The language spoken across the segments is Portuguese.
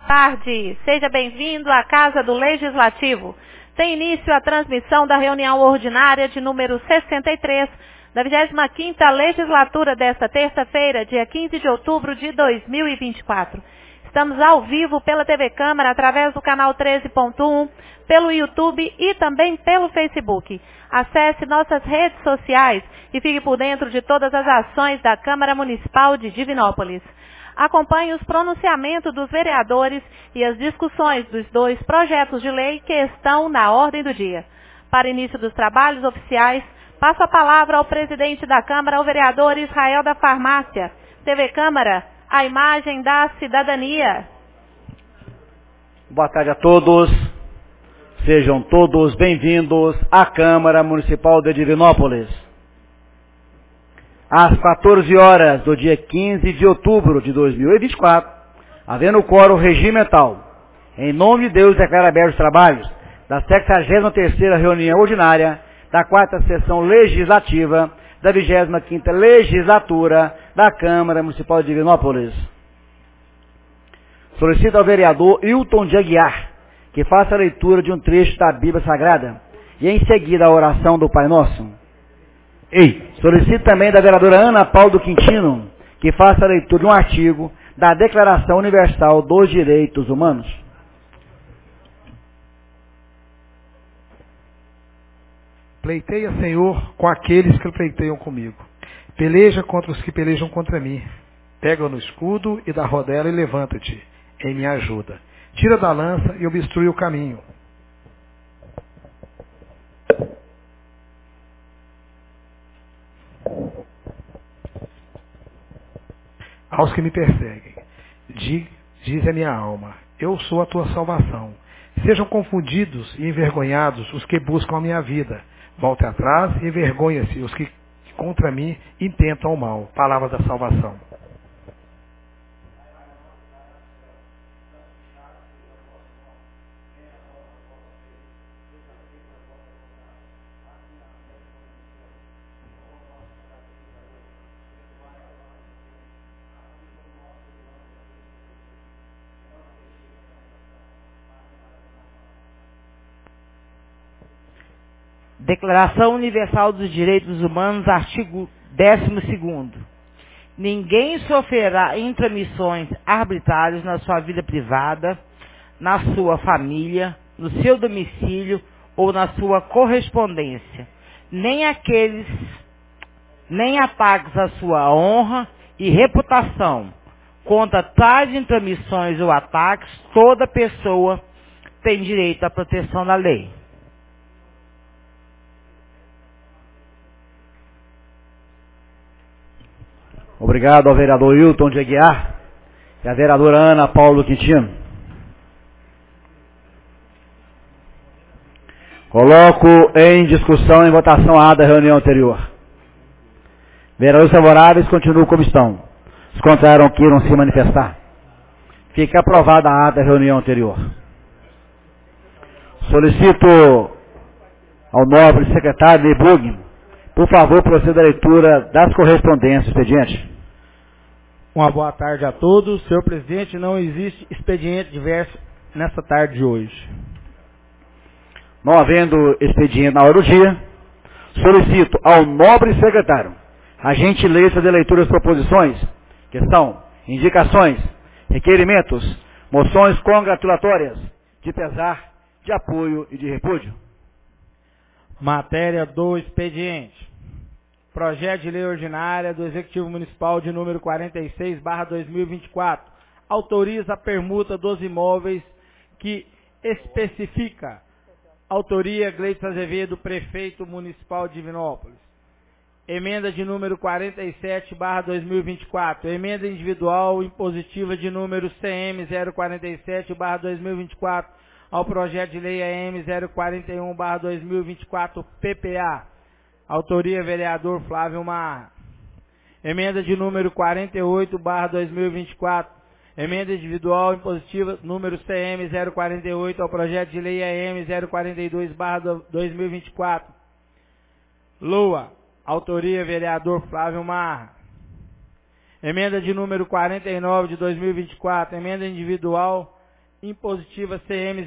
Tarde, seja bem-vindo à Casa do Legislativo. Tem início a transmissão da reunião ordinária de número 63 da 25ª Legislatura desta terça-feira, dia 15 de outubro de 2024. Estamos ao vivo pela TV Câmara, através do canal 13.1, pelo YouTube e também pelo Facebook. Acesse nossas redes sociais e fique por dentro de todas as ações da Câmara Municipal de Divinópolis. Acompanhe os pronunciamentos dos vereadores e as discussões dos dois projetos de lei que estão na ordem do dia. Para início dos trabalhos oficiais, passo a palavra ao presidente da Câmara, o vereador Israel da Farmácia. TV Câmara, a imagem da cidadania. Boa tarde a todos. Sejam todos bem-vindos à Câmara Municipal de Divinópolis. Às 14 horas do dia 15 de outubro de 2024, havendo quórum regimental, em nome de Deus declaro abertos os trabalhos da 63ª reunião ordinária da 4ª sessão legislativa da 25ª legislatura da Câmara Municipal de Divinópolis. Solicito ao vereador Hilton de Aguiar que faça a leitura de um trecho da Bíblia Sagrada e em seguida a oração do Pai Nosso. Solicito também da vereadora Ana Paula Quintino que faça a leitura de um artigo da Declaração Universal dos Direitos Humanos. Pleiteia, Senhor, com aqueles que pleiteiam comigo. Peleja contra os que pelejam contra mim. Pega no escudo e da rodela e levanta-te em minha ajuda. Tira da lança e obstrui o caminho. Aos que me perseguem, diz a minha alma, eu sou a tua salvação. Sejam confundidos e envergonhados os que buscam a minha vida. Volte atrás e envergonha-se os que contra mim intentam o mal. Palavra da salvação. Declaração Universal dos Direitos Humanos, artigo 12º. Ninguém sofrerá intromissões arbitrárias na sua vida privada, na sua família, no seu domicílio ou na sua correspondência, nem ataques à sua honra e reputação. Contra tais intromissões ou ataques, toda pessoa tem direito à proteção da lei. Obrigado ao vereador Hilton de Aguiar e à vereadora Ana Paula Quintino. Coloco em discussão e votação a ata da reunião anterior. Vereadores favoráveis continuam como estão. Os contrários queiram se manifestar. Fica aprovada a ata da reunião anterior. Solicito ao nobre secretário Nebug, por favor, proceda à leitura das correspondências expediente. Uma boa tarde a todos. Senhor presidente, não existe expediente diverso nesta tarde de hoje. Não havendo expediente na hora do dia, solicito ao nobre secretário a gentileza de leitura das proposições, que são indicações, requerimentos, moções congratulatórias, de pesar, de apoio e de repúdio. Matéria do expediente. Projeto de lei ordinária do Executivo Municipal de número 46/2024. Autoriza a permuta dos imóveis que especifica. Autoria Gleito Azevedo, Prefeito Municipal de Divinópolis. Emenda de número 47/2024. Emenda individual impositiva de número CM 047/2024. Ao projeto de lei AM 041/2024 PPA. Autoria vereador Flávio Marra. Emenda de número 48/2024. Emenda individual impositiva número CM 048 ao projeto de lei AM 042/2024. Lua. Autoria vereador Flávio Marra. Emenda de número 49 de 2024. Emenda individual impositiva CM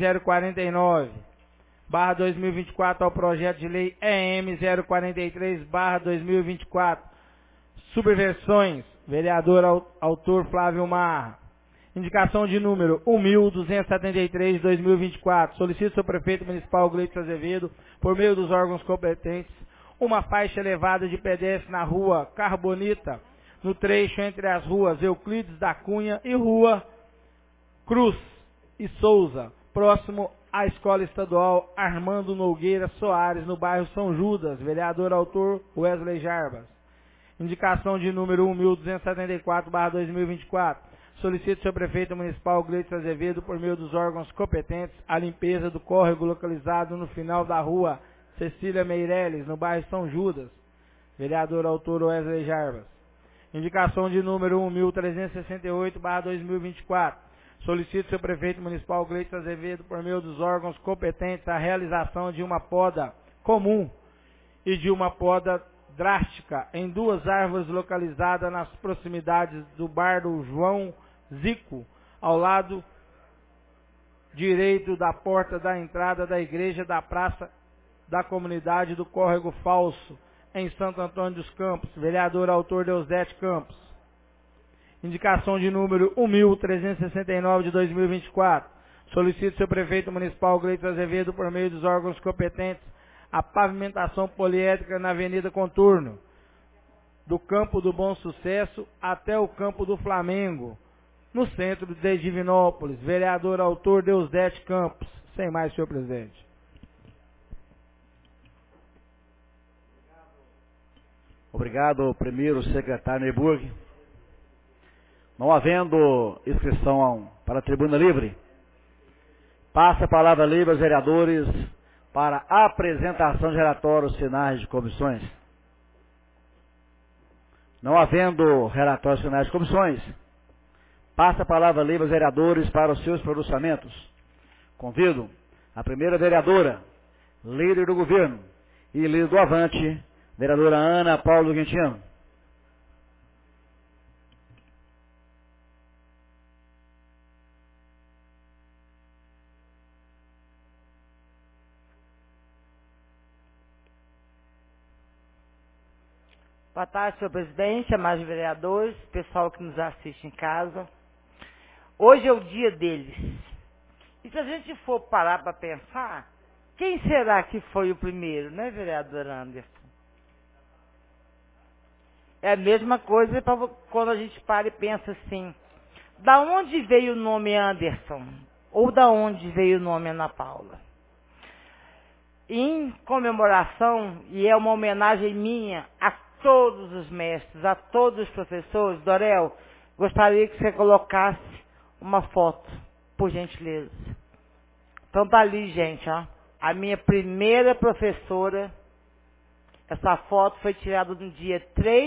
049/2024 ao projeto de lei EM 043/2024. Subversões, vereador autor Flávio Marra. Indicação de número 1.273 de 2024. Solicito ao prefeito municipal Gleito Azevedo, por meio dos órgãos competentes, uma faixa elevada de pedestre na rua Carbonita, no trecho entre as ruas Euclides da Cunha e rua Cruz e Souza, próximo à Escola Estadual Armando Nogueira Soares, no bairro São Judas. Vereador autor Wesley Jarbas. Indicação de número 1.274/2024. Solicito ao prefeito municipal Gleito Azevedo, por meio dos órgãos competentes, a limpeza do córrego localizado no final da rua Cecília Meireles, no bairro São Judas. Vereador autor Wesley Jarbas. Indicação de número 1.368/2024. Solicito ao prefeito municipal Gleito Azevedo, por meio dos órgãos competentes, a realização de uma poda comum e de uma poda drástica em 2 árvores localizadas nas proximidades do bar do João Zico, ao lado direito da porta da entrada da igreja da praça da comunidade do Córrego Falso, em Santo Antônio dos Campos. Vereador autor Deusdete Campos. Indicação de número 1.369 de 2024. Solicito ao prefeito municipal Gleito Azevedo, por meio dos órgãos competentes, a pavimentação poliédrica na Avenida Contorno, do Campo do Bom Sucesso até o Campo do Flamengo, no centro de Divinópolis. Vereador autor Deusdete Campos. Sem mais, senhor presidente. Obrigado, primeiro secretário Neyburg. Não havendo inscrição para a tribuna livre, passa a palavra livre aos vereadores para a apresentação de relatórios finais de comissões. Não havendo relatórios finais de comissões, passa a palavra livre aos vereadores para os seus pronunciamentos. Convido a primeira vereadora, líder do governo e líder do Avante, vereadora Ana Paula Quintino. Boa tarde, senhor presidente, amados vereadores, pessoal que nos assiste em casa. Hoje é o dia deles. E se a gente for parar para pensar, quem será que foi o primeiro, né, vereador Anderson? É a mesma coisa quando a gente para e pensa assim, da onde veio o nome Anderson? Ou da onde veio o nome Ana Paula? Em comemoração, e é uma homenagem minha a todos os mestres, a todos os professores, Dorel, gostaria que você colocasse uma foto, por gentileza. Então tá ali, gente, ó, a minha primeira professora. Essa foto foi tirada no dia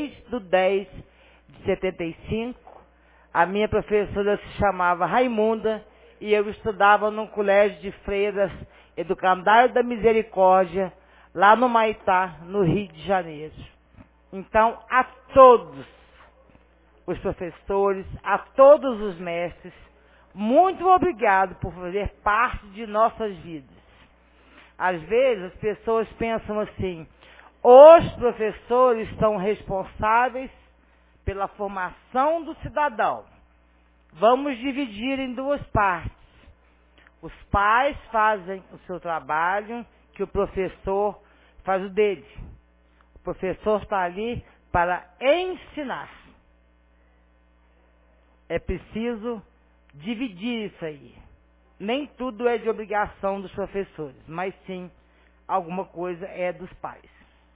3/10/75. A minha professora se chamava Raimunda e eu estudava no colégio de freiras Educandário da Misericórdia, lá no Maitá, no Rio de Janeiro. Então, a todos os professores, a todos os mestres, muito obrigado por fazer parte de nossas vidas. Às vezes, as pessoas pensam assim, os professores são responsáveis pela formação do cidadão. Vamos dividir em 2 partes. Os pais fazem o seu trabalho, que o professor faz o dele. O professor está ali para ensinar. É preciso dividir isso aí. Nem tudo é de obrigação dos professores, mas sim, alguma coisa é dos pais.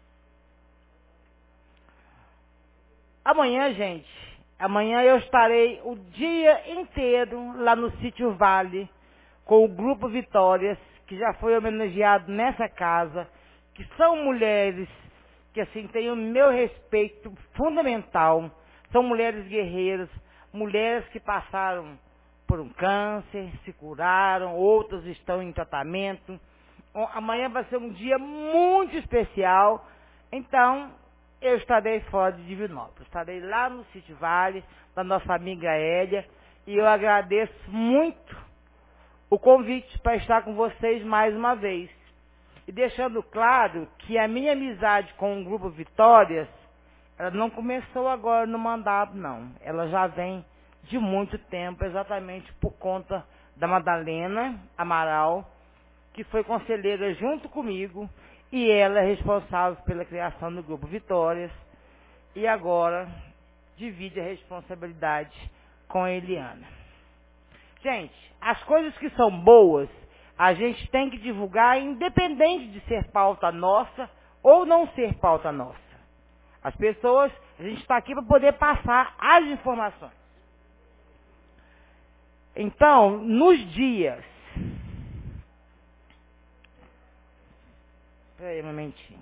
Amanhã, gente, amanhã eu estarei o dia inteiro lá no Sítio Vale, com o Grupo Vitórias, que já foi homenageado nessa casa, que são mulheres que, assim, têm o meu respeito fundamental, são mulheres guerreiras, mulheres que passaram por um câncer, se curaram, outras estão em tratamento. Amanhã vai ser um dia muito especial, então eu estarei fora de Divinópolis, estarei lá no Sítio Vale, da nossa amiga Hélia, e eu agradeço muito o convite para estar com vocês mais uma vez. E deixando claro que a minha amizade com o Grupo Vitórias, ela não começou agora no mandato, não. Ela já vem de muito tempo, exatamente por conta da Madalena Amaral, que foi conselheira junto comigo, e ela é responsável pela criação do Grupo Vitórias, e agora divide a responsabilidade com a Eliana. Gente, as coisas que são boas, a gente tem que divulgar, independente de ser pauta nossa ou não ser pauta nossa. As pessoas, a gente está aqui para poder passar as informações. Então, nos dias... Espera aí um momentinho.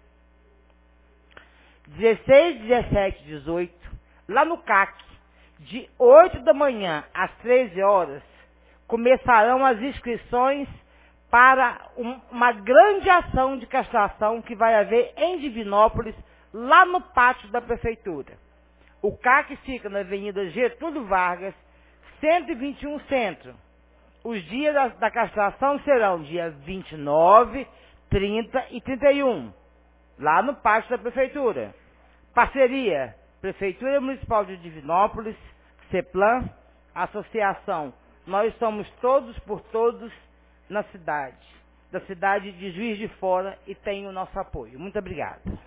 16, 17, 18, lá no CAC, de 8 da manhã às 13 horas, começarão as inscrições para uma grande ação de castração que vai haver em Divinópolis, lá no pátio da prefeitura. O CAC fica na Avenida Getúlio Vargas, 121 Centro. Os dias da castração serão dias 29, 30 e 31, lá no pátio da prefeitura. Parceria, Prefeitura Municipal de Divinópolis, CEPLAN, Associação Nós Somos Todos por Todos na cidade, da cidade de Juiz de Fora, e tem o nosso apoio. Muito obrigado. Muito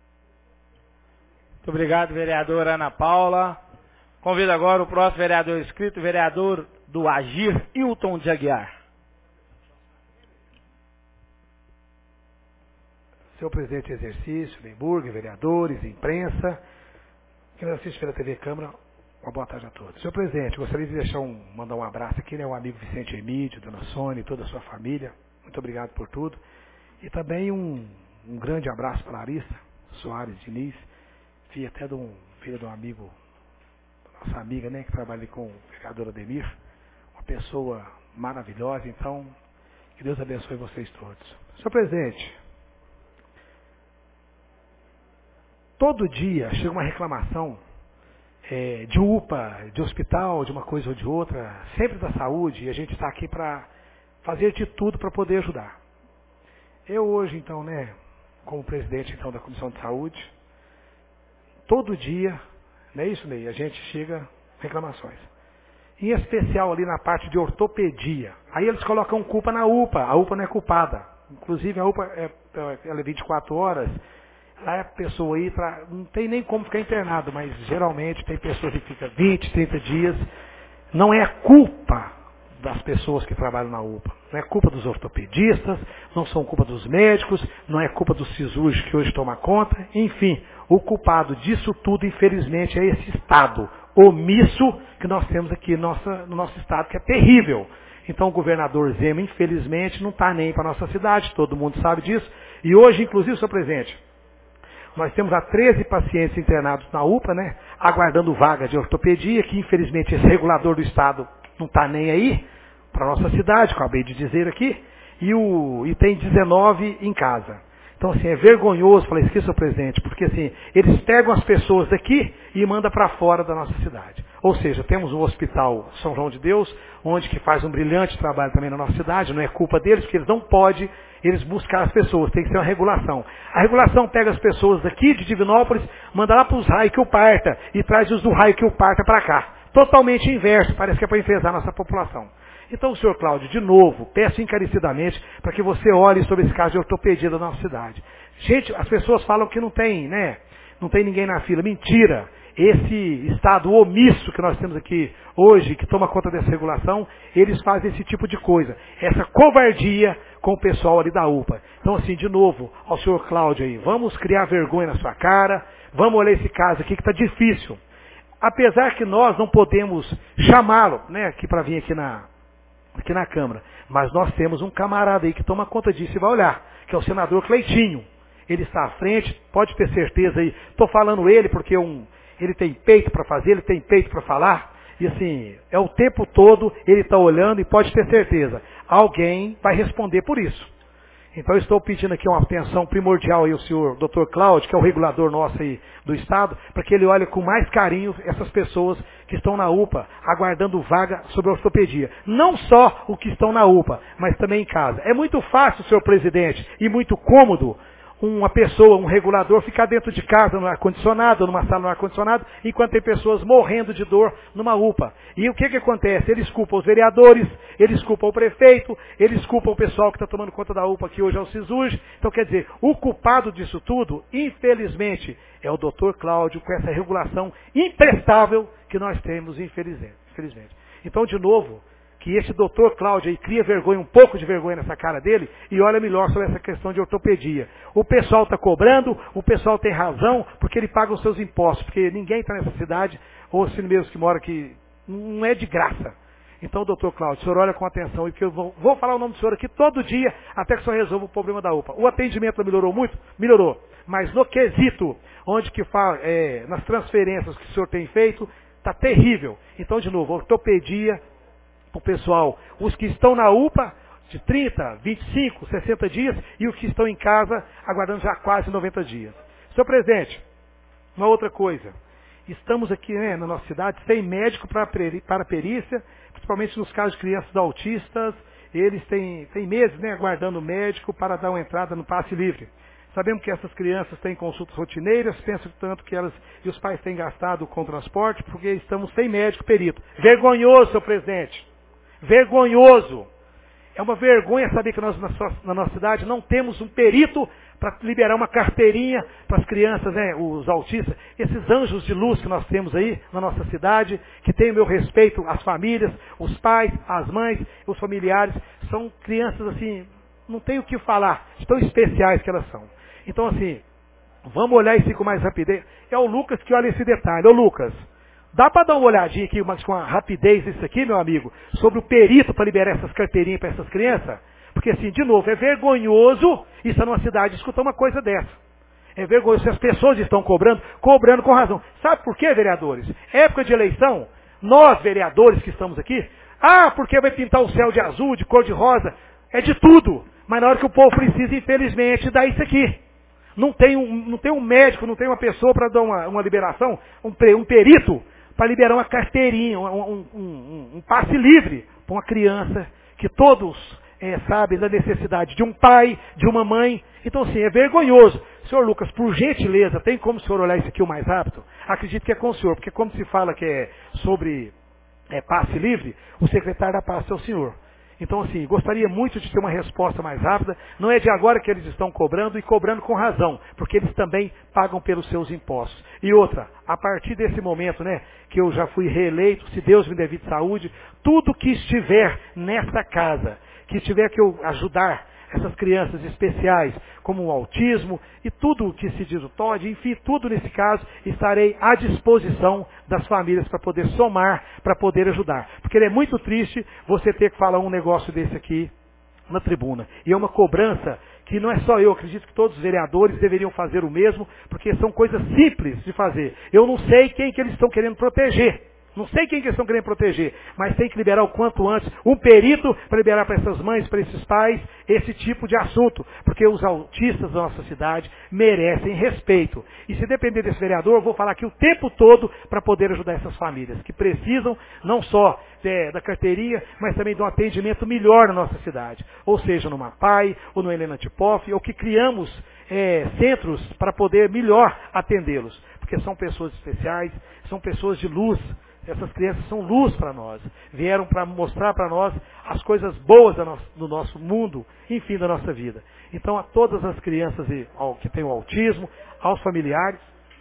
obrigado, vereadora Ana Paula. Convido agora o próximo vereador inscrito, vereador do Agir, Hilton de Aguiar. Senhor presidente de exercício, Lemburg, vereadores, imprensa, quem nos assiste pela TV Câmara, uma boa tarde a todos. Senhor presidente, gostaria de mandar um abraço aqui, né, ao amigo Vicente Emílio, dona Sônia e toda a sua família. Muito obrigado por tudo. E também um grande abraço para Larissa Soares Diniz, filha até de um amigo, nossa amiga, né, que trabalha com o vereador Ademir, uma pessoa maravilhosa. Então, que Deus abençoe vocês todos. Senhor presidente, todo dia chega uma reclamação de UPA, de hospital, de uma coisa ou de outra, sempre da saúde, e a gente está aqui para fazer de tudo para poder ajudar. Eu hoje, então, né, como presidente então da Comissão de Saúde, todo dia, não é isso, Ney? A gente chega reclamações. Em especial ali na parte de ortopedia. Aí eles colocam culpa na UPA. A UPA não é culpada. Inclusive a UPA ela é 24 horas. Lá a pessoa aí não tem nem como ficar internado, mas geralmente tem pessoas que ficam 20, 30 dias. Não é culpa das pessoas que trabalham na UPA. Não é culpa dos ortopedistas, não são culpa dos médicos, não é culpa dos cirúrgicos que hoje tomam conta. Enfim, o culpado disso tudo, infelizmente, é esse Estado omisso que nós temos aqui no nosso Estado, que é terrível. Então o governador Zema, infelizmente, não está nem para a nossa cidade, todo mundo sabe disso. E hoje, inclusive, senhor presidente, nós temos 13 pacientes internados na UPA, né, aguardando vaga de ortopedia, que infelizmente esse regulador do Estado não está nem aí para a nossa cidade, acabei de dizer aqui, e tem 19 em casa. Então, assim, é vergonhoso, falei isso aqui, senhor presidente, porque assim, eles pegam as pessoas daqui e mandam para fora da nossa cidade. Ou seja, temos um hospital São João de Deus, onde que faz um brilhante trabalho também na nossa cidade, não é culpa deles, porque eles não podem buscar as pessoas, tem que ser uma regulação. A regulação pega as pessoas daqui de Divinópolis, manda lá para os raios que o parta, e traz os do raio que o parta para cá. Totalmente inverso, parece que é para enfesar a nossa população. Então, senhor Cláudio, de novo, peço encarecidamente para que você olhe sobre esse caso de ortopedia da nossa cidade. Gente, as pessoas falam que não tem, né? Não tem ninguém na fila. Mentira! Esse Estado omisso que nós temos aqui hoje, que toma conta dessa regulação, eles fazem esse tipo de coisa. Essa covardia com o pessoal ali da UPA. Então, assim, de novo, ao senhor Cláudio aí, vamos criar vergonha na sua cara, vamos olhar esse caso aqui que está difícil. Apesar que nós não podemos chamá-lo, né, aqui para vir aqui na Câmara, mas nós temos um camarada aí que toma conta disso e vai olhar, que é o senador Cleitinho. Ele está à frente, pode ter certeza aí, estou falando ele porque ele tem peito para fazer, ele tem peito para falar, e assim, é o tempo todo ele está olhando e pode ter certeza, alguém vai responder por isso. Então eu estou pedindo aqui uma atenção primordial aí ao senhor Dr. Cláudio, que é o regulador nosso aí do Estado, para que ele olhe com mais carinho essas pessoas que estão na UPA, aguardando vaga sobre a ortopedia. Não só o que estão na UPA, mas também em casa. É muito fácil, senhor presidente, e muito cômodo, uma pessoa, um regulador, ficar dentro de casa no ar-condicionado, numa sala no ar-condicionado, enquanto tem pessoas morrendo de dor numa UPA. E o que acontece? Eles culpam os vereadores, eles culpam o prefeito, eles culpam o pessoal que está tomando conta da UPA, que hoje é o SISUJ. Então, quer dizer, o culpado disso tudo, infelizmente, é o Dr. Cláudio, com essa regulação imprestável que nós temos, infelizmente. Então, de novo, que esse doutor Cláudio aí cria vergonha, um pouco de vergonha nessa cara dele, e olha melhor sobre essa questão de ortopedia. O pessoal está cobrando, o pessoal tem razão, porque ele paga os seus impostos, porque ninguém está nessa cidade, ou assim mesmo que mora aqui, não é de graça. Então, doutor Cláudio, o senhor olha com atenção, e que eu vou falar o nome do senhor aqui todo dia, até que o senhor resolva o problema da UPA. O atendimento melhorou muito? Melhorou. Mas no quesito, onde que fala, nas transferências que o senhor tem feito, está terrível. Então, de novo, ortopedia, o pessoal, os que estão na UPA, de 30, 25, 60 dias, e os que estão em casa, aguardando já quase 90 dias. Senhor presidente, uma outra coisa. Estamos aqui na nossa cidade sem médico para perícia, principalmente nos casos de crianças autistas, eles têm meses aguardando o médico para dar uma entrada no passe livre. Sabemos que essas crianças têm consultas rotineiras, penso tanto que elas e os pais têm gastado com transporte, porque estamos sem médico perito. Vergonhoso, senhor presidente. Vergonhoso. É uma vergonha saber que nós na nossa cidade não temos um perito para liberar uma carteirinha para as crianças, os autistas, esses anjos de luz que nós temos aí na nossa cidade, que tem o meu respeito às famílias, os pais, as mães, os familiares, são crianças assim, não tenho o que falar, tão especiais que elas são. Então assim, vamos olhar isso com mais rapidez. É o Lucas que olha esse detalhe. Ô Lucas, dá para dar uma olhadinha aqui, mas com a rapidez isso aqui, meu amigo, sobre o perito para liberar essas carteirinhas para essas crianças? Porque assim, de novo, é vergonhoso isso numa cidade escutar uma coisa dessa. É vergonhoso se as pessoas estão cobrando com razão. Sabe por quê, vereadores? Época de eleição, nós, vereadores que estamos aqui, porque vai pintar o céu de azul, de cor de rosa, é de tudo. Mas na hora que o povo precisa, infelizmente, dá isso aqui. Não tem um médico, não tem uma pessoa para dar uma liberação, um perito, para liberar uma carteirinha, um passe livre para uma criança que todos sabem da necessidade de um pai, de uma mãe. Então, assim, é vergonhoso. Senhor Lucas, por gentileza, tem como o senhor olhar isso aqui o mais rápido? Acredito que é com o senhor, porque como se fala que é sobre passe livre, o secretário da pasta é o senhor. Então, assim, gostaria muito de ter uma resposta mais rápida. Não é de agora que eles estão cobrando, e cobrando com razão, porque eles também pagam pelos seus impostos. E outra, a partir desse momento, que eu já fui reeleito, se Deus me der vida e saúde, tudo que estiver nesta casa, que tiver que eu ajudar essas crianças especiais, como o autismo e tudo o que se diz o TOD, enfim, tudo nesse caso, estarei à disposição das famílias para poder somar, para poder ajudar. Porque é muito triste você ter que falar um negócio desse aqui na tribuna. E é uma cobrança que não é só eu, acredito que todos os vereadores deveriam fazer o mesmo, porque são coisas simples de fazer. Eu não sei quem que eles estão querendo proteger. Não sei quem que eles estão querendo proteger, mas tem que liberar o quanto antes um perito para liberar para essas mães, para esses pais, esse tipo de assunto. Porque os autistas da nossa cidade merecem respeito. E se depender desse vereador, eu vou falar aqui o tempo todo para poder ajudar essas famílias, que precisam não só da carteirinha, mas também de um atendimento melhor na nossa cidade. Ou seja, no MAPAI, ou no Helena Tipoff, ou que criamos centros para poder melhor atendê-los. Porque são pessoas especiais, são pessoas de luz. Essas crianças são luz para nós. Vieram para mostrar para nós as coisas boas do nosso mundo, enfim, da nossa vida. Então, a todas as crianças que têm o autismo, aos familiares,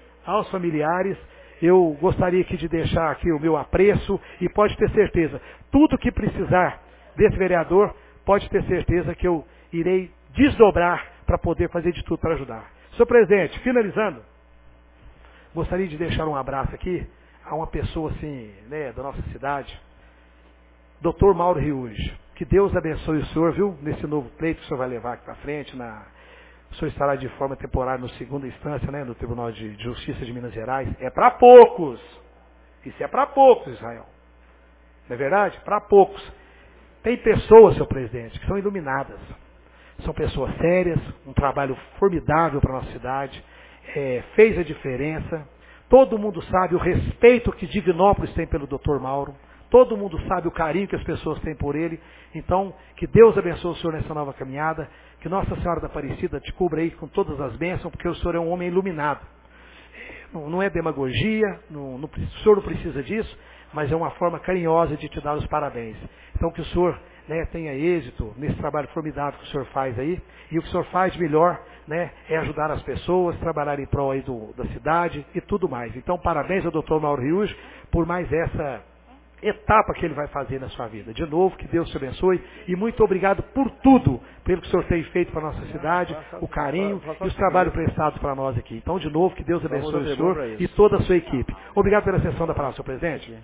eu gostaria aqui de deixar aqui o meu apreço e pode ter certeza, tudo que precisar desse vereador, pode ter certeza que eu irei desdobrar para poder fazer de tudo para ajudar. Senhor presidente, finalizando, gostaria de deixar um abraço aqui a uma pessoa assim, da nossa cidade, Dr. Mauro Riuge. Que Deus abençoe o senhor, viu? Nesse novo pleito que o senhor vai levar aqui para frente. O senhor estará de forma temporária no segunda instância, no Tribunal de Justiça de Minas Gerais. É para poucos. Isso é para poucos, Israel. Não é verdade? Para poucos. Tem pessoas, senhor presidente, que são iluminadas. são pessoas sérias, um trabalho formidável para a nossa cidade, fez a diferença. Todo mundo sabe o respeito que Divinópolis tem pelo Dr. Mauro. Todo mundo sabe o carinho que as pessoas têm por ele. Então, que Deus abençoe o senhor nessa nova caminhada. Que Nossa Senhora da Aparecida te cubra aí com todas as bênçãos, porque o senhor é um homem iluminado. Não é demagogia, o senhor não precisa disso, mas é uma forma carinhosa de te dar os parabéns. Então, que o senhor tenha êxito nesse trabalho formidável que o senhor faz aí. E o que o senhor faz melhor é ajudar as pessoas, trabalhar em prol aí da cidade e tudo mais. Então, parabéns ao Dr. Mauro Riuge por mais essa etapa que ele vai fazer na sua vida. De novo, que Deus te abençoe e muito obrigado por tudo, pelo que o senhor tem feito para a nossa cidade, o carinho e os trabalhos prestados para nós aqui. Então, de novo, que Deus abençoe o senhor e toda a sua equipe. Obrigado pela sessão da palavra, senhor presidente.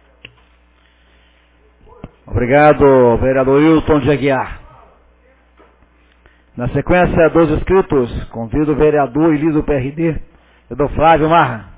Obrigado, vereador Wilton de Aguiar. Na sequência dos inscritos, convido o vereador Elisa do PRD, vereador Flávio Marra.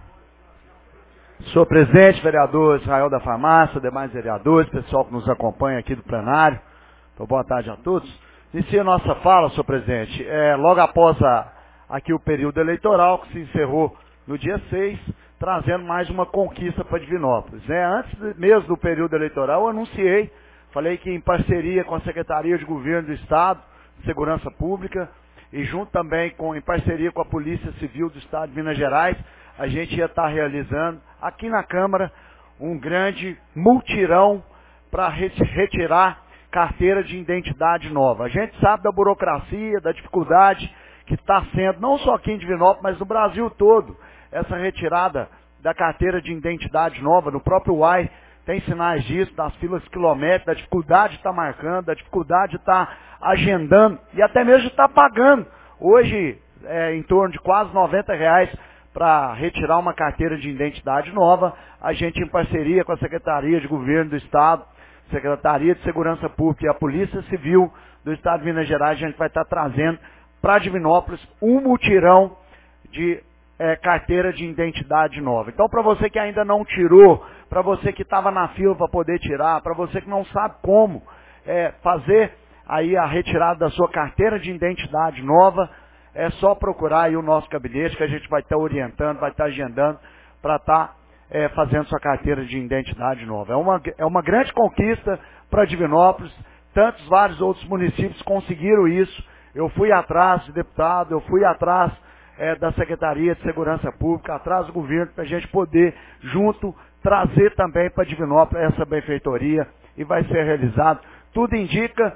Senhor presidente, vereador Israel da Farmácia, demais vereadores, pessoal que nos acompanha aqui do plenário, então, boa tarde a todos. Inicia a nossa fala, senhor presidente, logo após aqui o período eleitoral, que se encerrou no dia 6, trazendo mais uma conquista para Divinópolis. Antes mesmo do período eleitoral, eu anunciei, falei que em parceria com a Secretaria de Governo do Estado, de Segurança Pública, e junto também em parceria com a Polícia Civil do Estado de Minas Gerais, a gente ia estar realizando aqui na Câmara um grande multirão para retirar carteira de identidade nova. A gente sabe da burocracia, da dificuldade que está sendo, não só aqui em Divinópolis, mas no Brasil todo, essa retirada da carteira de identidade nova. No próprio UAI tem sinais disso, das filas quilométricas, da dificuldade de estar marcando, da dificuldade de estar agendando e até mesmo de estar pagando. Hoje, em torno de quase R$90 para retirar uma carteira de identidade nova. A gente, em parceria com a Secretaria de Governo do Estado, Secretaria de Segurança Pública e a Polícia Civil do Estado de Minas Gerais, a gente vai estar trazendo para Divinópolis um mutirão de carteira de identidade nova. Então, para você que ainda não tirou, para você que estava na fila para poder tirar, para você que não sabe como fazer aí a retirada da sua carteira de identidade nova, é só procurar aí o nosso gabinete, que a gente vai estar orientando, vai estar agendando para estar fazendo sua carteira de identidade nova. É uma grande conquista para Divinópolis, vários outros municípios conseguiram isso. Eu fui atrás de deputado, eu fui atrás da Secretaria de Segurança Pública, atrás do governo, para a gente poder, junto, trazer também para Divinópolis essa benfeitoria e vai ser realizado. Tudo indica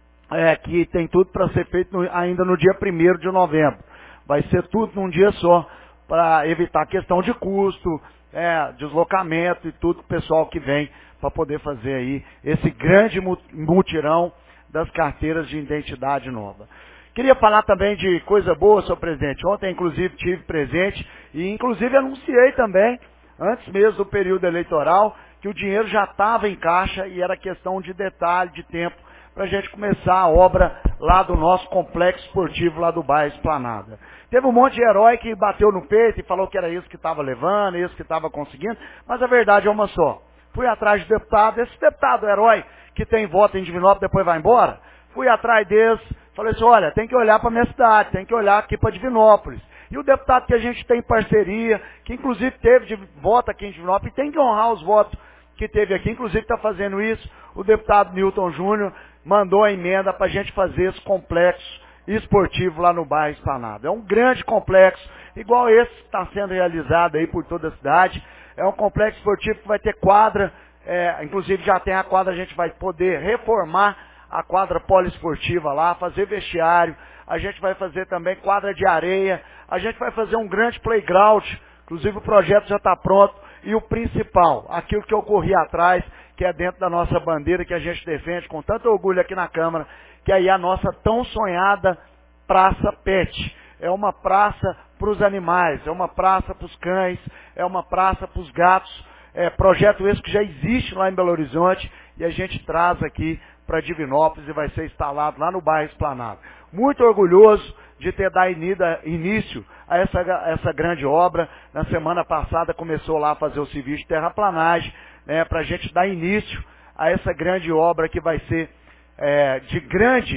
que tem tudo para ser feito ainda no dia 1º de novembro. Vai ser tudo num dia só, para evitar questão de custo, deslocamento e tudo, o pessoal que vem para poder fazer aí esse grande mutirão das carteiras de identidade nova. Queria falar também de coisa boa, senhor presidente. Ontem, inclusive, tive presente e, inclusive, anunciei também, antes mesmo do período eleitoral, que o dinheiro já estava em caixa e era questão de detalhe, de tempo, para a gente começar a obra lá do nosso complexo esportivo lá do bairro Esplanada. Teve um monte de herói que bateu no peito e falou que era isso que estava levando, isso que estava conseguindo, mas a verdade é uma só. Fui atrás de deputado, esse deputado herói que tem voto em Divinópolis depois vai embora, fui atrás deles, falei assim, olha, tem que olhar para a minha cidade, tem que olhar aqui para Divinópolis. E o deputado que a gente tem em parceria, que inclusive teve voto aqui em Divinópolis, tem que honrar os votos que teve aqui, inclusive está fazendo isso, o deputado Newton Júnior mandou a emenda para a gente fazer esse complexo esportivo lá no bairro Esplanada. É um grande complexo, igual esse que está sendo realizado aí por toda a cidade. É um complexo esportivo que vai ter quadra, inclusive já tem a quadra, a gente vai poder reformar a quadra poliesportiva lá, fazer vestiário, a gente vai fazer também quadra de areia, a gente vai fazer um grande playground, inclusive o projeto já está pronto, e o principal, aquilo que eu corri atrás, que é dentro da nossa bandeira que a gente defende com tanto orgulho aqui na Câmara, que aí é a nossa tão sonhada Praça Pet. É uma praça para os animais, é uma praça para os cães, é uma praça para os gatos. Projeto esse que já existe lá em Belo Horizonte e a gente traz aqui para Divinópolis e vai ser instalado lá no bairro Esplanada. Muito orgulhoso de ter dado início a essa grande obra. Na semana passada começou lá a fazer o serviço de terraplanagem, para a gente dar início a essa grande obra que vai ser de grande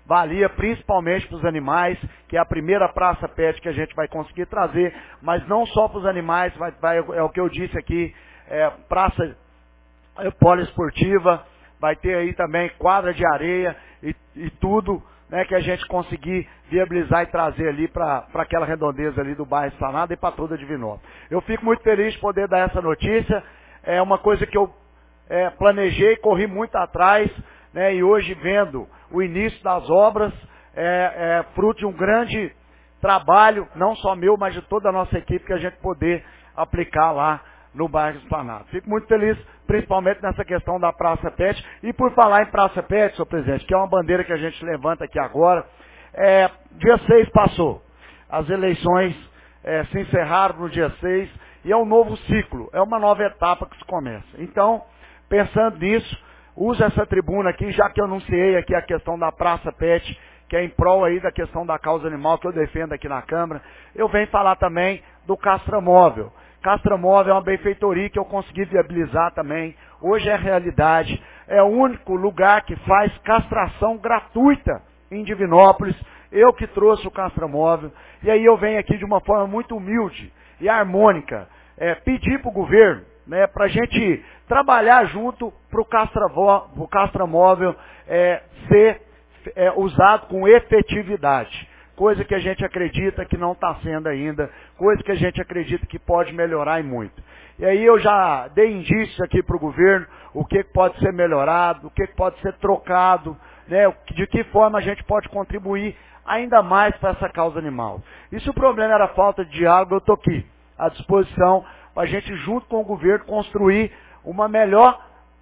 valia principalmente para os animais, que é a primeira praça pet que a gente vai conseguir trazer, mas não só para os animais, é o que eu disse aqui, praça poliesportiva, vai ter aí também quadra de areia e tudo, né, que a gente conseguir viabilizar e trazer ali para aquela redondeza ali do bairro Esplanada e para toda Divinópolis. Eu fico muito feliz de poder dar essa notícia, é uma coisa que eu planejei, corri muito atrás, né, e hoje vendo o início das obras, fruto de um grande trabalho, não só meu, mas de toda a nossa equipe, que a gente poder aplicar lá no bairro Esplanada. Fico muito feliz, principalmente nessa questão da Praça Pet. E por falar em Praça Pet, senhor presidente, que é uma bandeira que a gente levanta aqui agora, dia 6 passou. As eleições se encerraram no dia 6 e é um novo ciclo, é uma nova etapa que se começa. Então, pensando nisso, uso essa tribuna aqui, já que eu anunciei aqui a questão da Praça Pet, que é em prol aí da questão da causa animal que eu defendo aqui na Câmara, eu venho falar também do Castramóvel. Castramóvel é uma benfeitoria que eu consegui viabilizar também. Hoje é realidade. É o único lugar que faz castração gratuita em Divinópolis. Eu que trouxe o Castramóvel. E aí eu venho aqui de uma forma muito humilde e harmônica, pedir para o governo, né, para a gente trabalhar junto para o Castramóvel ser usado com efetividade. Coisa que a gente acredita que não está sendo ainda, coisa que a gente acredita que pode melhorar e muito. E aí eu já dei indícios aqui para o governo, o que pode ser melhorado, o que pode ser trocado, né, de que forma a gente pode contribuir ainda mais para essa causa animal. E se o problema era falta de diálogo, eu estou aqui, à disposição, para a gente, junto com o governo, construir uma melhor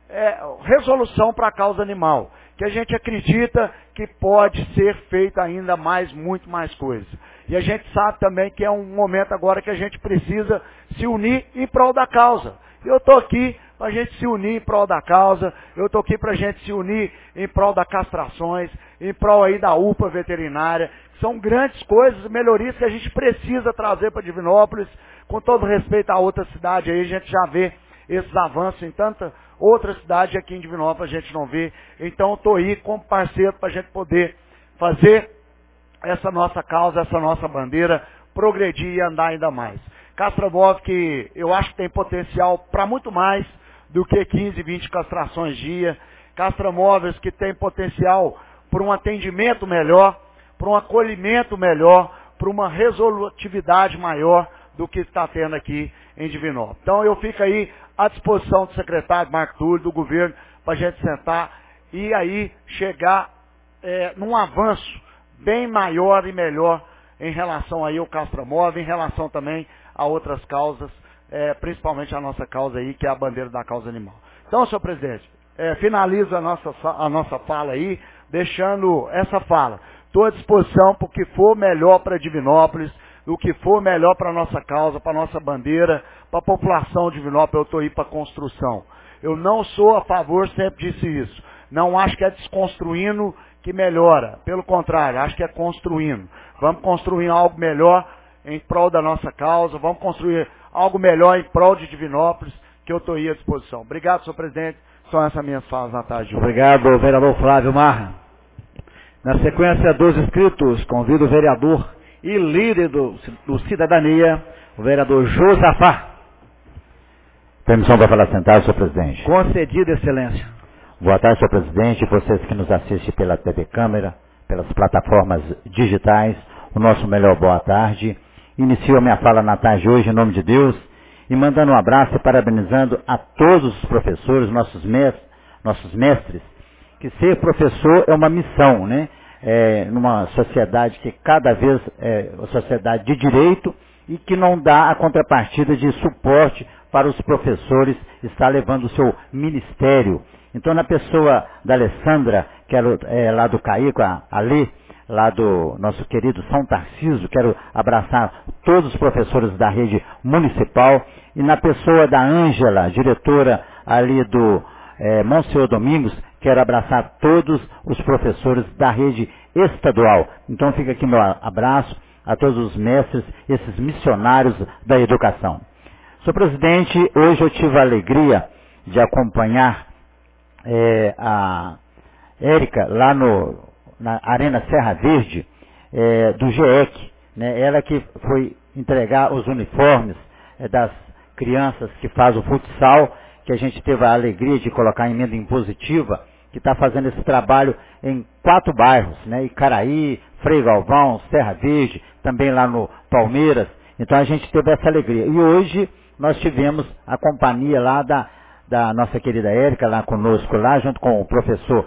resolução para a causa animal, que a gente acredita que pode ser feita ainda mais, muito mais coisa. E a gente sabe também que é um momento agora que a gente precisa se unir em prol da causa. Eu estou aqui para a gente se unir em prol da causa, eu estou aqui para a gente se unir em prol das castrações, em prol aí da UPA veterinária. São grandes coisas, melhorias que a gente precisa trazer para Divinópolis, com todo respeito a outra cidade aí, a gente já vê esses avanços em tanta outra cidade, aqui em Divinópolis a gente não vê. Então eu estou aí como parceiro para a gente poder fazer essa nossa causa, essa nossa bandeira, progredir e andar ainda mais. Castramóvel que eu acho que tem potencial para muito mais do que 15, 20 castrações dia. Castramóveis que tem potencial para um atendimento melhor, para um acolhimento melhor, para uma resolutividade maior do que está tendo aqui em Divinópolis. Então eu fico aí à disposição do secretário Marco Túlio, do governo, para a gente sentar e aí chegar num avanço bem maior e melhor em relação aí ao Castramóvel, em relação também a outras causas, principalmente a nossa causa aí, que é a bandeira da causa animal. Então, senhor presidente, finalizo a nossa fala aí, deixando essa fala. Estou à disposição para o que for melhor para Divinópolis, o que for melhor para a nossa causa, para a nossa bandeira, para a população de Divinópolis, eu estou aí para a construção. Eu não sou a favor, sempre disse isso. Não acho que é desconstruindo que melhora. Pelo contrário, acho que é construindo. Vamos construir algo melhor em prol da nossa causa, vamos construir algo melhor em prol de Divinópolis, que eu estou aí à disposição. Obrigado, senhor presidente. São essas minhas falas na tarde. Obrigado, vereador Flávio Marra. Na sequência dos inscritos, convido o vereador e líder do Cidadania, o vereador Josafá. Permissão para falar sentado, senhor presidente. Concedido, excelência. Boa tarde, senhor presidente, vocês que nos assistem pela TV Câmara, pelas plataformas digitais, o nosso melhor boa tarde. Inicio a minha fala na tarde de hoje, em nome de Deus, e mandando um abraço e parabenizando a todos os professores, nossos mestres, que ser professor é uma missão, né? Numa sociedade que cada vez é uma sociedade de direito e que não dá a contrapartida de suporte para os professores estar levando o seu ministério. Então, na pessoa da Alessandra, que é lá do Caíco, a Lê, lá do nosso querido São Tarcísio, quero abraçar todos os professores da rede municipal, e na pessoa da Ângela, diretora ali do Monsenhor Domingos, quero abraçar todos os professores da rede estadual. Então fica aqui meu abraço a todos os mestres, esses missionários da educação. Senhor presidente, hoje eu tive a alegria de acompanhar a Érica lá na Arena Serra Verde, do GEC, né? Ela que foi entregar os uniformes das crianças que faz o futsal, que a gente teve a alegria de colocar em emenda impositiva, que está fazendo esse trabalho em 4 bairros, né? Icaraí, Frei Galvão, Serra Verde, também lá no Palmeiras. Então a gente teve essa alegria. E hoje nós tivemos a companhia lá da nossa querida Érica, lá conosco, lá junto com o professor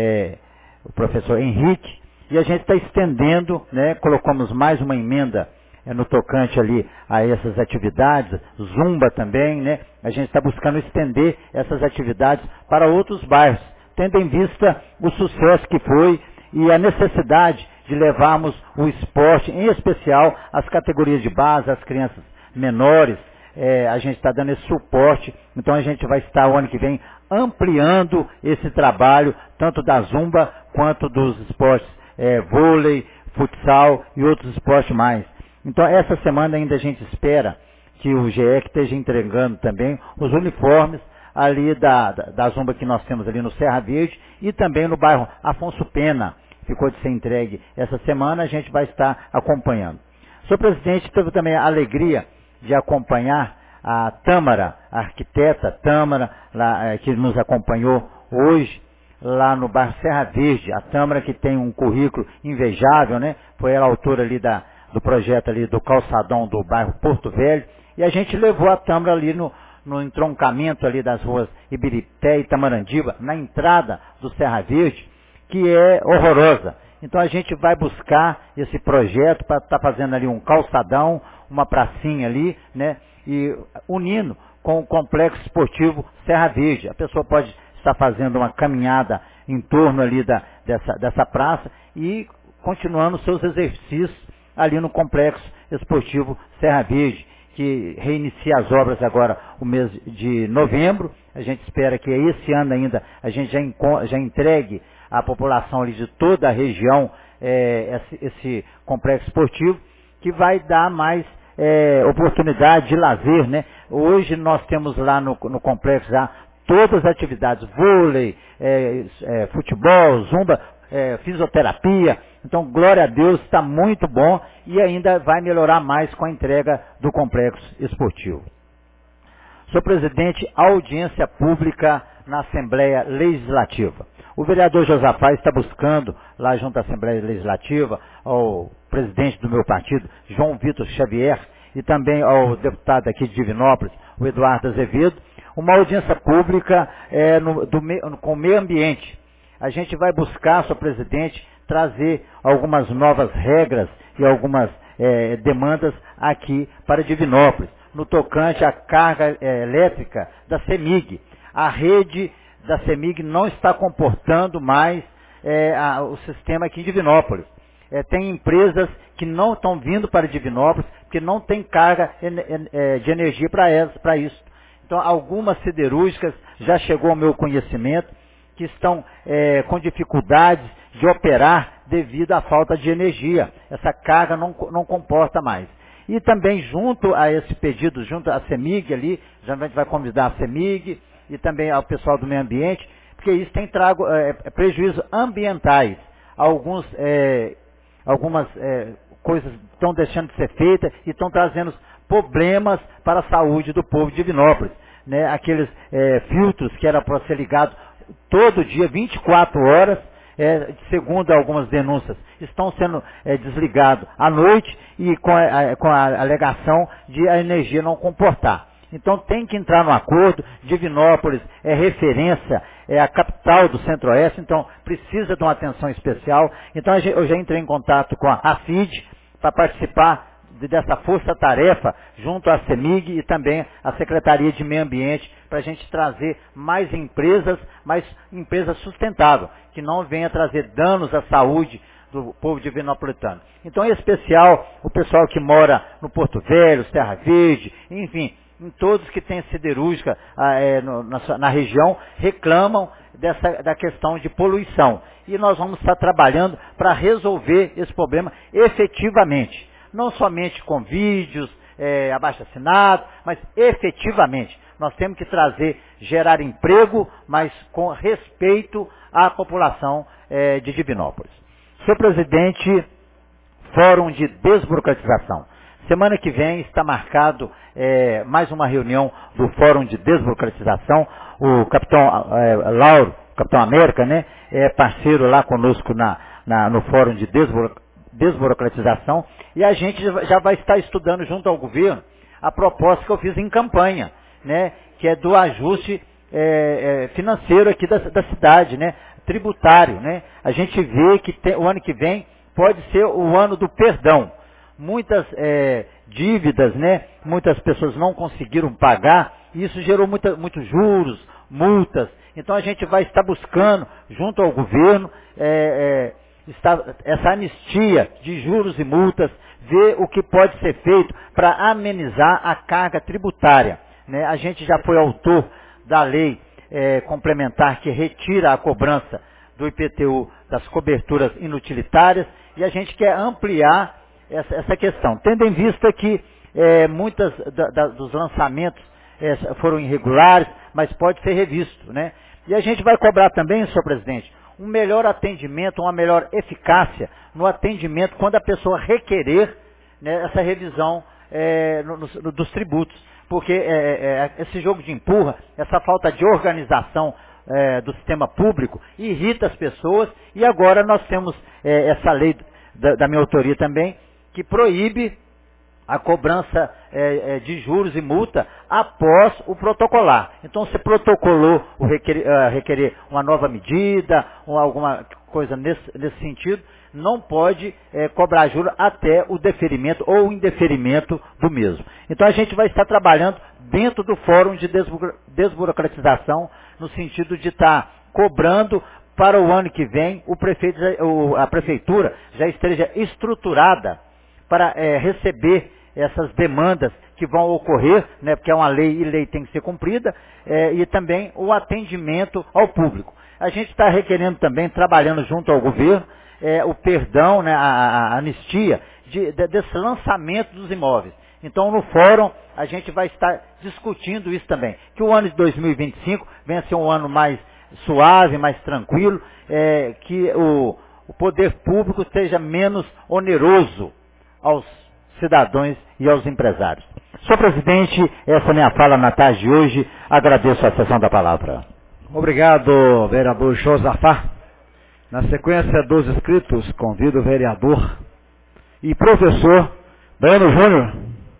Henrique, e a gente está estendendo, né? Colocamos mais uma emenda no tocante ali a essas atividades, Zumba também, né? A gente está buscando estender essas atividades para outros bairros, tendo em vista o sucesso que foi e a necessidade de levarmos o esporte, em especial as categorias de base, as crianças menores. A gente está dando esse suporte, então a gente vai estar o ano que vem ampliando esse trabalho, tanto da Zumba quanto dos esportes vôlei, futsal e outros esportes mais. Então essa semana ainda a gente espera que o GEC esteja entregando também os uniformes ali da Zumba que nós temos ali no Serra Verde e também no bairro Afonso Pena. Ficou de ser entregue essa semana, a gente vai estar acompanhando. Senhor presidente, teve também a alegria de acompanhar a Tâmara, a arquiteta Tâmara, que nos acompanhou hoje, lá no bairro Serra Verde. A Tâmara que tem um currículo invejável, né? Foi ela a autora ali do projeto ali do calçadão do bairro Porto Velho, e a gente levou a Tâmara ali no entroncamento ali das ruas Ibirité e Tamarandiba, na entrada do Serra Verde, que é horrorosa. Então a gente vai buscar esse projeto para estar fazendo ali um calçadão, uma pracinha ali, né? E unindo com o complexo esportivo Serra Verde. A pessoa pode estar fazendo uma caminhada em torno ali dessa praça e continuando seus exercícios ali no complexo esportivo Serra Verde, que reinicia as obras agora o mês de novembro. A gente espera que esse ano ainda a gente já entregue à população ali de toda a região esse complexo esportivo, que vai dar mais oportunidade de lazer, né? Hoje nós temos lá no complexo já todas as atividades, vôlei, futebol, zumba, fisioterapia. Então, glória a Deus, está muito bom e ainda vai melhorar mais com a entrega do complexo esportivo. Senhor presidente, audiência pública na Assembleia Legislativa. O vereador Josafá está buscando, lá junto à Assembleia Legislativa, ao presidente do meu partido, João Vitor Xavier, e também ao deputado aqui de Divinópolis, o Eduardo Azevedo, uma audiência pública com o meio ambiente. A gente vai buscar, senhor presidente, trazer algumas novas regras e algumas demandas aqui para Divinópolis, no tocante à carga elétrica da CEMIG. A rede da CEMIG não está comportando mais o sistema aqui em Divinópolis. Tem empresas que não estão vindo para Divinópolis porque não tem carga de energia para isso. Então, algumas siderúrgicas já chegou ao meu conhecimento que estão com dificuldades de operar devido à falta de energia. Essa carga não comporta mais. E também junto a esse pedido, junto à CEMIG ali, já a gente vai convidar a CEMIG e também ao pessoal do meio ambiente, porque isso tem trago prejuízos ambientais. Algumas coisas estão deixando de ser feitas e estão trazendo problemas para a saúde do povo de Divinópolis. Né? Aqueles filtros que era para ser ligado todo dia, 24 horas, segundo algumas denúncias, estão sendo desligados à noite e com a alegação de a energia não comportar. Então tem que entrar no acordo. Divinópolis é referência, é a capital do Centro-Oeste, então precisa de uma atenção especial. Então eu já entrei em contato com a AFID para participar dessa força-tarefa junto à CEMIG e também à Secretaria de Meio Ambiente, para a gente trazer mais empresas sustentáveis, que não venha trazer danos à saúde do povo divinopolitano. Então, em especial, o pessoal que mora no Porto Velho, Serra Verde, enfim, em todos que têm siderúrgica na região, reclamam da questão de poluição. E nós vamos estar trabalhando para resolver esse problema efetivamente. Não somente com vídeos, abaixo-assinado, mas efetivamente. Nós temos que gerar emprego, mas com respeito à população de Divinópolis. Senhor presidente, Fórum de Desburocratização. Semana que vem está marcado mais uma reunião do Fórum de Desburocratização. O capitão Lauro, Capitão América, né, é parceiro lá conosco no Fórum de Desburocratização. E a gente já vai estar estudando junto ao governo a proposta que eu fiz em campanha, né, que é do ajuste financeiro aqui da cidade, né, tributário, né. A gente vê que o ano que vem pode ser o ano do perdão. Muitas dívidas, né, muitas pessoas não conseguiram pagar, e isso gerou muitos juros, multas. Então a gente vai estar buscando, junto ao governo, essa anistia de juros e multas, ver o que pode ser feito para amenizar a carga tributária, né? A gente já foi autor da lei complementar que retira a cobrança do IPTU das coberturas inutilitárias, e a gente quer ampliar essa questão, tendo em vista que muitas dos lançamentos foram irregulares, mas pode ser revisto, né? E a gente vai cobrar também, senhor presidente, um melhor atendimento, uma melhor eficácia no atendimento quando a pessoa requerer, né, essa revisão dos tributos. Porque esse jogo de empurra, essa falta de organização do sistema público irrita as pessoas, e agora nós temos essa lei da minha autoria também, que proíbe a cobrança de juros e multa após o protocolar. Então, se protocolou requerer uma nova medida, ou alguma coisa nesse sentido, não pode cobrar juros até o deferimento ou o indeferimento do mesmo. Então, a gente vai estar trabalhando dentro do Fórum de Desburocratização, no sentido de estar cobrando para o ano que vem, a prefeitura já esteja estruturada para receber essas demandas que vão ocorrer, né, porque é uma lei e lei tem que ser cumprida, e também o atendimento ao público. A gente está requerendo também, trabalhando junto ao governo, o perdão, né, a anistia desse lançamento dos imóveis. Então, no fórum, a gente vai estar discutindo isso também, que o ano de 2025 venha a ser um ano mais suave, mais tranquilo, que o poder público seja menos oneroso aos cidadãos e aos empresários. Senhor presidente, essa é a minha fala na tarde de hoje. Agradeço a sessão da palavra. Obrigado, vereador Josafá. Na sequência dos inscritos, convido o vereador e professor Breno Júnior.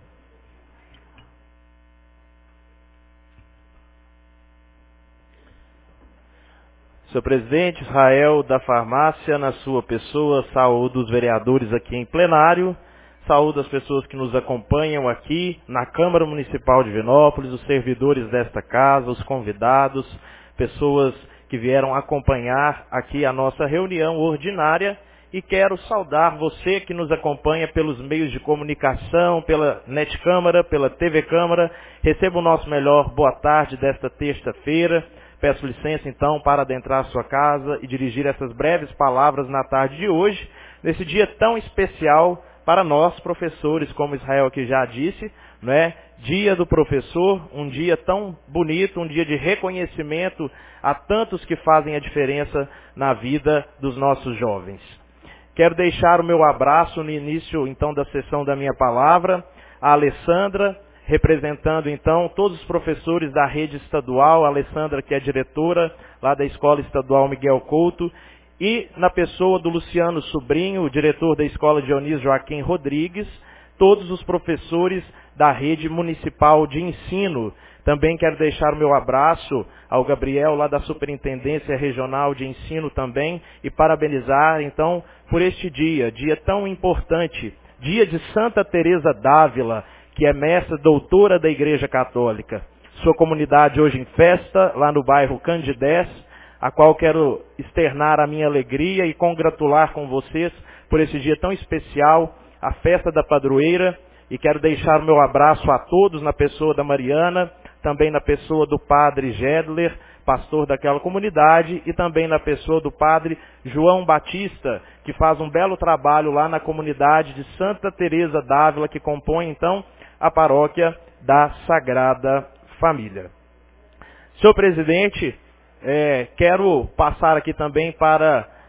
Senhor presidente, Israel da Farmácia, na sua pessoa, saúdo os vereadores aqui em plenário, saúdo as pessoas que nos acompanham aqui na Câmara Municipal de Vinópolis, os servidores desta casa, os convidados, pessoas que vieram acompanhar aqui a nossa reunião ordinária, e quero saudar você que nos acompanha pelos meios de comunicação, pela Net Câmara, pela TV Câmara. Receba o nosso melhor boa tarde desta terça-feira. Peço licença, então, para adentrar a sua casa e dirigir essas breves palavras na tarde de hoje, nesse dia tão especial para nós, professores, como Israel aqui já disse, né? Dia do professor, um dia tão bonito, um dia de reconhecimento a tantos que fazem a diferença na vida dos nossos jovens. Quero deixar o meu abraço no início, então, da sessão da minha palavra, a Alessandra, representando, então, todos os professores da rede estadual, a Alessandra, que é diretora lá da Escola Estadual Miguel Couto, e na pessoa do Luciano Sobrinho, o diretor da Escola Dionísio Joaquim Rodrigues, todos os professores da rede municipal de ensino. Também quero deixar o meu abraço ao Gabriel, lá da Superintendência Regional de Ensino também, e parabenizar, então, por este dia tão importante, dia de Santa Teresa d'Ávila, que é mestra doutora da Igreja Católica. Sua comunidade hoje em festa, lá no bairro Candidez, a qual quero externar a minha alegria e congratular com vocês por esse dia tão especial, a festa da padroeira, e quero deixar o meu abraço a todos na pessoa da Mariana, também na pessoa do padre Gedler, pastor daquela comunidade, e também na pessoa do padre João Batista, que faz um belo trabalho lá na comunidade de Santa Teresa d'Ávila, que compõe, então, a paróquia da Sagrada Família. Senhor presidente, quero passar aqui também para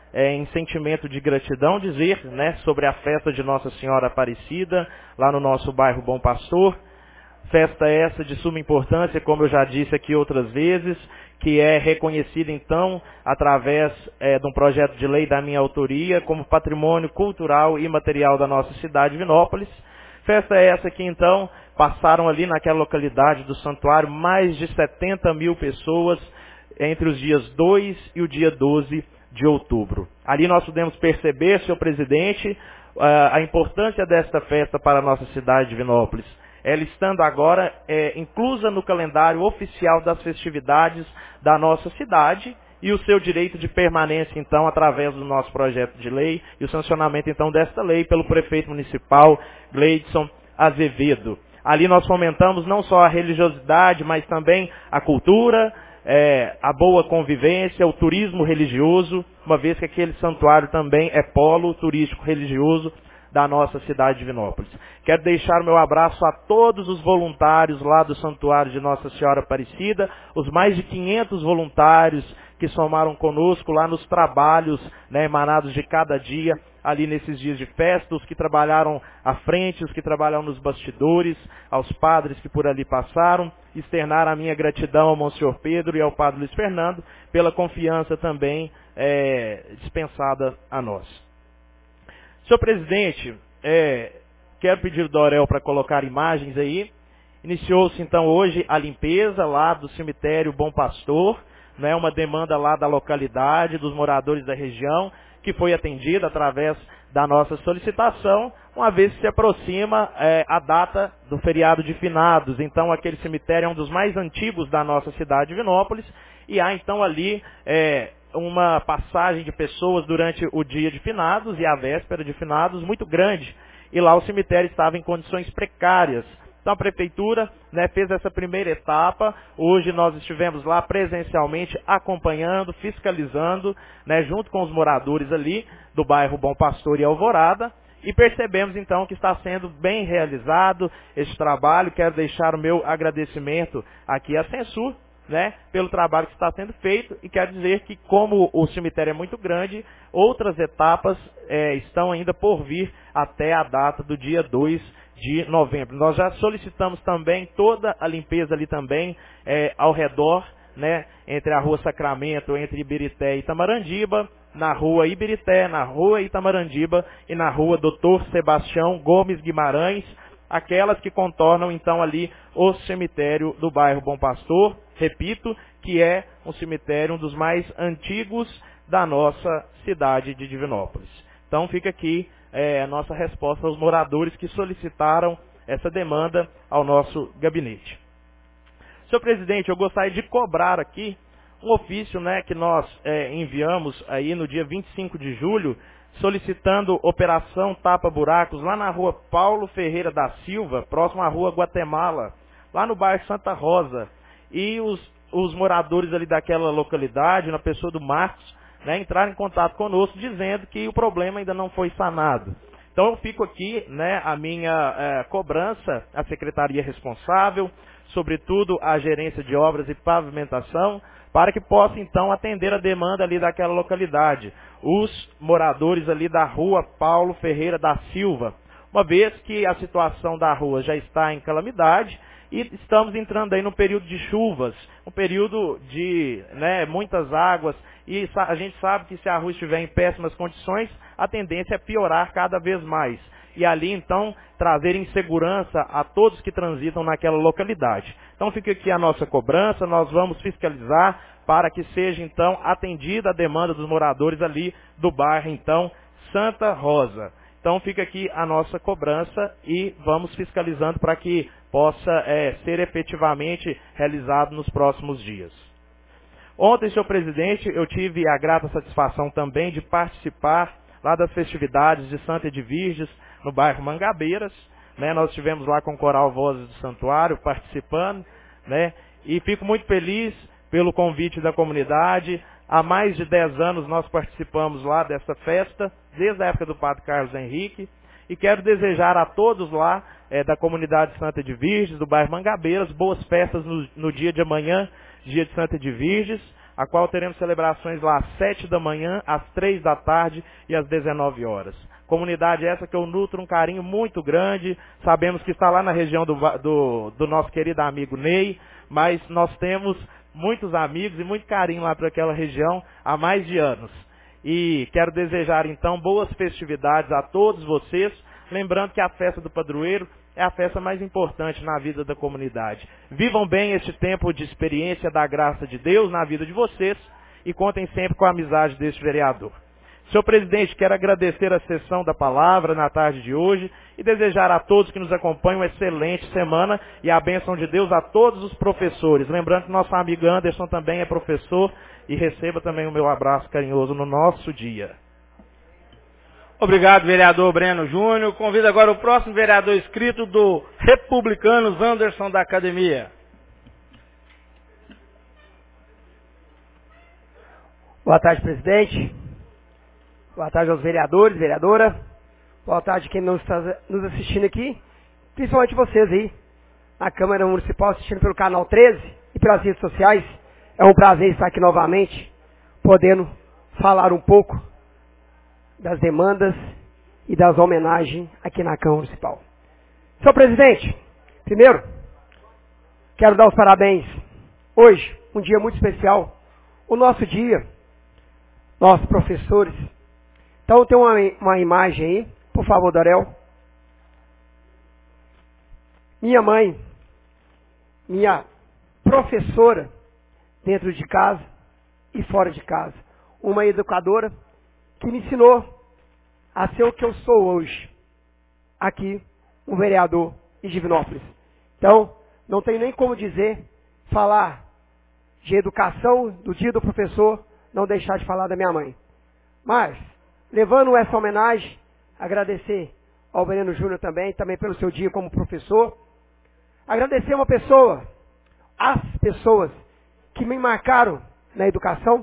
em sentimento de gratidão, dizer, né, sobre a festa de Nossa Senhora Aparecida, lá no nosso bairro Bom Pastor. Festa essa de suma importância, como eu já disse aqui outras vezes, que é reconhecida, então, através de um projeto de lei da minha autoria, como patrimônio cultural e material da nossa cidade de Vinópolis. Festa essa que, então, passaram ali naquela localidade do santuário mais de 70 mil pessoas entre os dias 2 e o dia 12 de outubro. Ali nós pudemos perceber, senhor presidente, a importância desta festa para a nossa cidade de Vinópolis. Ela estando agora inclusa no calendário oficial das festividades da nossa cidade e o seu direito de permanência, então, através do nosso projeto de lei e o sancionamento, então, desta lei pelo prefeito municipal, Gleidson Azevedo. Ali nós fomentamos não só a religiosidade, mas também a cultura, a boa convivência, o turismo religioso, uma vez que aquele santuário também é polo turístico religioso da nossa cidade de Vinópolis. Quero deixar o meu abraço a todos os voluntários lá do Santuário de Nossa Senhora Aparecida, os mais de 500 voluntários que somaram conosco lá nos trabalhos, né, emanados de cada dia, ali nesses dias de festa, os que trabalharam à frente, os que trabalharam nos bastidores, aos padres que por ali passaram, externar a minha gratidão ao Monsenhor Pedro e ao Padre Luiz Fernando, pela confiança também dispensada a nós. Senhor presidente, quero pedir ao Dorel para colocar imagens aí. Iniciou-se então hoje a limpeza lá do cemitério Bom Pastor, né, uma demanda lá da localidade, dos moradores da região, que foi atendida através da nossa solicitação, uma vez que se aproxima a data do feriado de finados. Então aquele cemitério é um dos mais antigos da nossa cidade de Vinópolis, e há então ali uma passagem de pessoas durante o dia de finados e a véspera de finados muito grande. E lá o cemitério estava em condições precárias. Então a prefeitura, né, fez essa primeira etapa. Hoje nós estivemos lá presencialmente acompanhando, fiscalizando, né, junto com os moradores ali do bairro Bom Pastor e Alvorada. E percebemos então que está sendo bem realizado esse trabalho. Quero deixar o meu agradecimento aqui à Censur, né, pelo trabalho que está sendo feito, e quero dizer que, como o cemitério é muito grande, outras etapas estão ainda por vir até a data do dia 2 de novembro. Nós já solicitamos também toda a limpeza ali também ao redor, né, entre a rua Sacramento, entre Ibirité e Itamarandiba, na rua Ibirité, na rua Itamarandiba e na rua Dr. Sebastião Gomes Guimarães, aquelas que contornam então ali o cemitério do bairro Bom Pastor, repito, que é um cemitério, um dos mais antigos da nossa cidade de Divinópolis. Então fica aqui a nossa resposta aos moradores que solicitaram essa demanda ao nosso gabinete. Senhor presidente, eu gostaria de cobrar aqui um ofício, né, que nós enviamos aí no dia 25 de julho, solicitando operação tapa-buracos lá na rua Paulo Ferreira da Silva, próximo à rua Guatemala, lá no bairro Santa Rosa. E os moradores ali daquela localidade, na pessoa do Marcos, né, entraram em contato conosco dizendo que o problema ainda não foi sanado. Então eu fico aqui, né, a minha cobrança à secretaria responsável, sobretudo à gerência de obras e pavimentação, para que possa então atender a demanda ali daquela localidade, os moradores ali da rua Paulo Ferreira da Silva, uma vez que a situação da rua já está em calamidade e estamos entrando aí no período de chuvas, um período de, né, muitas águas, e a gente sabe que se a rua estiver em péssimas condições, a tendência é piorar cada vez mais. E ali, então, trazer insegurança a todos que transitam naquela localidade. Então, fica aqui a nossa cobrança, nós vamos fiscalizar para que seja, então, atendida a demanda dos moradores ali do bairro, então, Santa Rosa. Então, fica aqui a nossa cobrança e vamos fiscalizando para que possa ser efetivamente realizado nos próximos dias. Ontem, senhor presidente, eu tive a grata satisfação também de participar lá das festividades de Santa Edviges, no bairro Mangabeiras, né? Nós estivemos lá com o Coral Vozes do Santuário participando, né? E fico muito feliz pelo convite da comunidade. Há mais de 10 anos nós participamos lá dessa festa, desde a época do Padre Carlos Henrique, e quero desejar a todos lá da comunidade Santa Edviges, do bairro Mangabeiras, boas festas no dia de amanhã, dia de Santa Edviges, a qual teremos celebrações lá às 7 da manhã, às 3 da tarde e às 19 horas. Comunidade essa que eu nutro um carinho muito grande, sabemos que está lá na região do nosso querido amigo Ney, mas nós temos muitos amigos e muito carinho lá para aquela região há mais de anos. E quero desejar então boas festividades a todos vocês, lembrando que a festa do padroeiro é a festa mais importante na vida da comunidade. Vivam bem este tempo de experiência da graça de Deus na vida de vocês e contem sempre com a amizade deste vereador. Senhor presidente, quero agradecer a sessão da palavra na tarde de hoje e desejar a todos que nos acompanham uma excelente semana e a bênção de Deus a todos os professores. Lembrando que nosso amigo Anderson também é professor e receba também o meu abraço carinhoso no nosso dia. Obrigado, vereador Breno Júnior. Convido agora o próximo vereador inscrito do Republicanos, Anderson da Academia. Boa tarde, presidente. Boa tarde aos vereadores, vereadora. Boa tarde a quem não está nos assistindo aqui, principalmente vocês aí, na Câmara Municipal, assistindo pelo canal 13 e pelas redes sociais. É um prazer estar aqui novamente, podendo falar um pouco das demandas e das homenagens aqui na Câmara Municipal. Senhor presidente, primeiro, quero dar os parabéns. Hoje, um dia muito especial, o nosso dia, nossos professores. Então tem uma imagem aí, por favor, Dorel. Minha mãe, minha professora, dentro de casa e fora de casa. Uma educadora que me ensinou a ser o que eu sou hoje. Aqui, um vereador em Divinópolis. Então, não tem nem como dizer, falar de educação, do dia do professor, não deixar de falar da minha mãe. Mas, levando essa homenagem, agradecer ao Breno Júnior também pelo seu dia como professor. Agradecer uma pessoa, as pessoas que me marcaram na educação.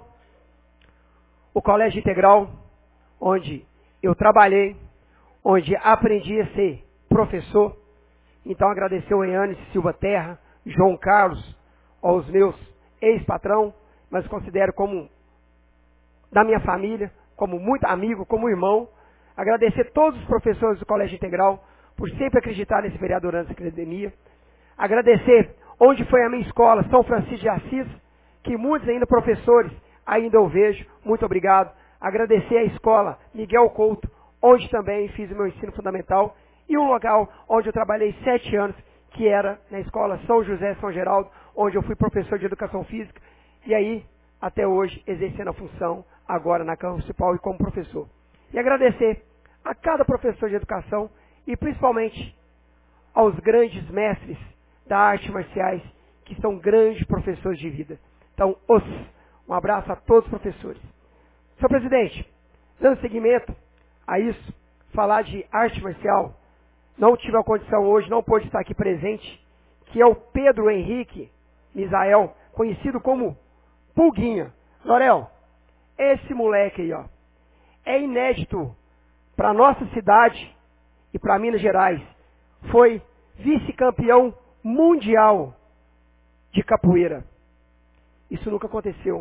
O Colégio Integral, onde eu trabalhei, onde aprendi a ser professor. Então agradecer ao Eane Silva Terra, João Carlos, aos meus ex-patrão, mas considero como da minha família, como muito amigo, como irmão. Agradecer todos os professores do Colégio Integral por sempre acreditar nesse vereador Anderson da Academia. Agradecer onde foi a minha escola, São Francisco de Assis, que muitos ainda professores ainda eu vejo. Muito obrigado. Agradecer a escola Miguel Couto, onde também fiz o meu ensino fundamental, e um local onde eu trabalhei 7 anos, que era na escola São José São Geraldo, onde eu fui professor de educação física, e aí, até hoje, exercendo a função, agora na Câmara Municipal e como professor. E agradecer a cada professor de educação, e principalmente aos grandes mestres da arte marciais, que são grandes professores de vida. Então, um abraço a todos os professores. Senhor presidente, dando seguimento a isso, falar de arte marcial, não tive a condição hoje, não pôde estar aqui presente, que é o Pedro Henrique Misael, conhecido como Pulguinha. Lorel, esse moleque aí, ó, é inédito para nossa cidade e para Minas Gerais. Foi vice-campeão mundial de capoeira. Isso nunca aconteceu.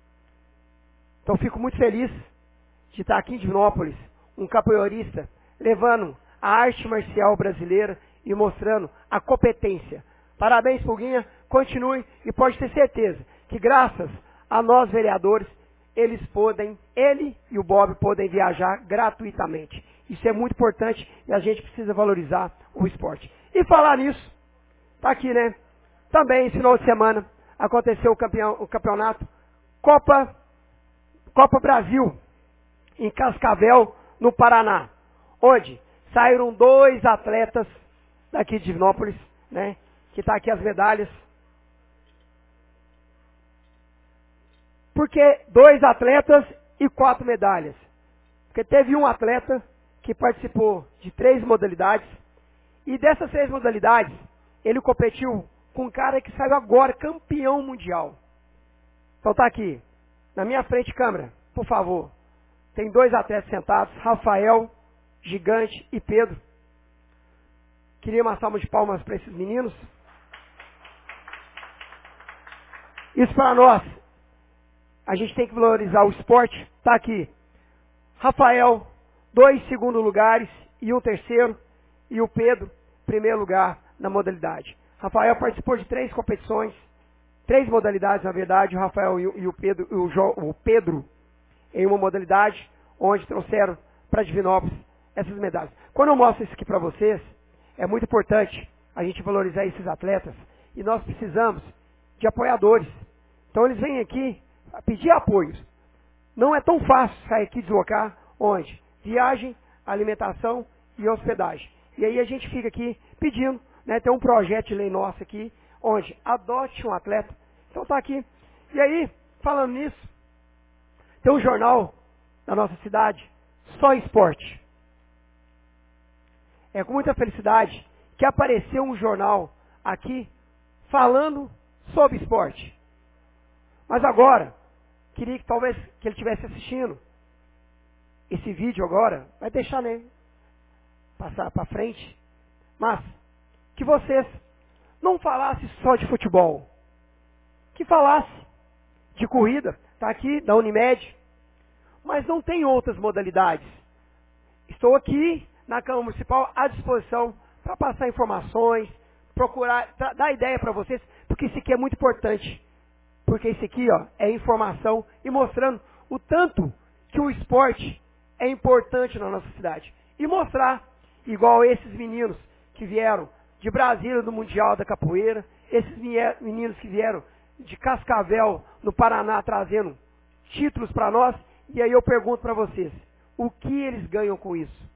Então fico muito feliz de estar aqui em Divinópolis, um capoeirista, levando a arte marcial brasileira e mostrando a competência. Parabéns, Pulguinha, continue e pode ter certeza que graças a nós vereadores, ele e o Bob podem viajar gratuitamente. Isso é muito importante e a gente precisa valorizar o esporte. E falar nisso, tá aqui, né? Também esse final de semana aconteceu o campeonato Copa Brasil, em Cascavel, no Paraná, onde saíram 2 atletas daqui de Divinópolis, né? Que está aqui as medalhas. Por que 2 atletas e 4 medalhas? Porque teve um atleta que participou de 3 modalidades, e dessas 3 modalidades, ele competiu com um cara que saiu agora campeão mundial. Então tá aqui, na minha frente, câmera, por favor. Tem 2 atletas sentados, Rafael, Gigante e Pedro. Queria uma salva de palmas para esses meninos. Isso para nós a gente tem que valorizar o esporte. Está aqui. Rafael, 2 segundo lugares e 1 terceiro. E o Pedro, primeiro lugar na modalidade. Rafael participou de 3 competições, 3 modalidades, na verdade. O Rafael e o Pedro em uma modalidade, onde trouxeram para Divinópolis essas medalhas. Quando eu mostro isso aqui para vocês, é muito importante a gente valorizar esses atletas. E nós precisamos de apoiadores. Então eles vêm aqui a pedir apoios. Não é tão fácil sair aqui e deslocar onde? Viagem, alimentação e hospedagem. E aí a gente fica aqui pedindo, né? Tem um projeto de lei nosso aqui, onde adote um atleta. Então está aqui. E aí, falando nisso, tem um jornal na nossa cidade, Só Esporte. É com muita felicidade que apareceu um jornal aqui falando sobre esporte. Mas agora, queria que talvez que ele estivesse assistindo esse vídeo agora, vai deixar, né? Passar para frente. Mas que vocês não falassem só de futebol. Que falasse de corrida. Está aqui, da Unimed. Mas não tem outras modalidades. Estou aqui na Câmara Municipal à disposição para passar informações, procurar, dar ideia para vocês, porque isso aqui é muito importante. Porque isso aqui, ó, é informação e mostrando o tanto que o esporte é importante na nossa cidade. E mostrar, igual esses meninos que vieram de Brasília, do Mundial da Capoeira, esses meninos que vieram de Cascavel, no Paraná, trazendo títulos para nós. E aí eu pergunto para vocês, o que eles ganham com isso?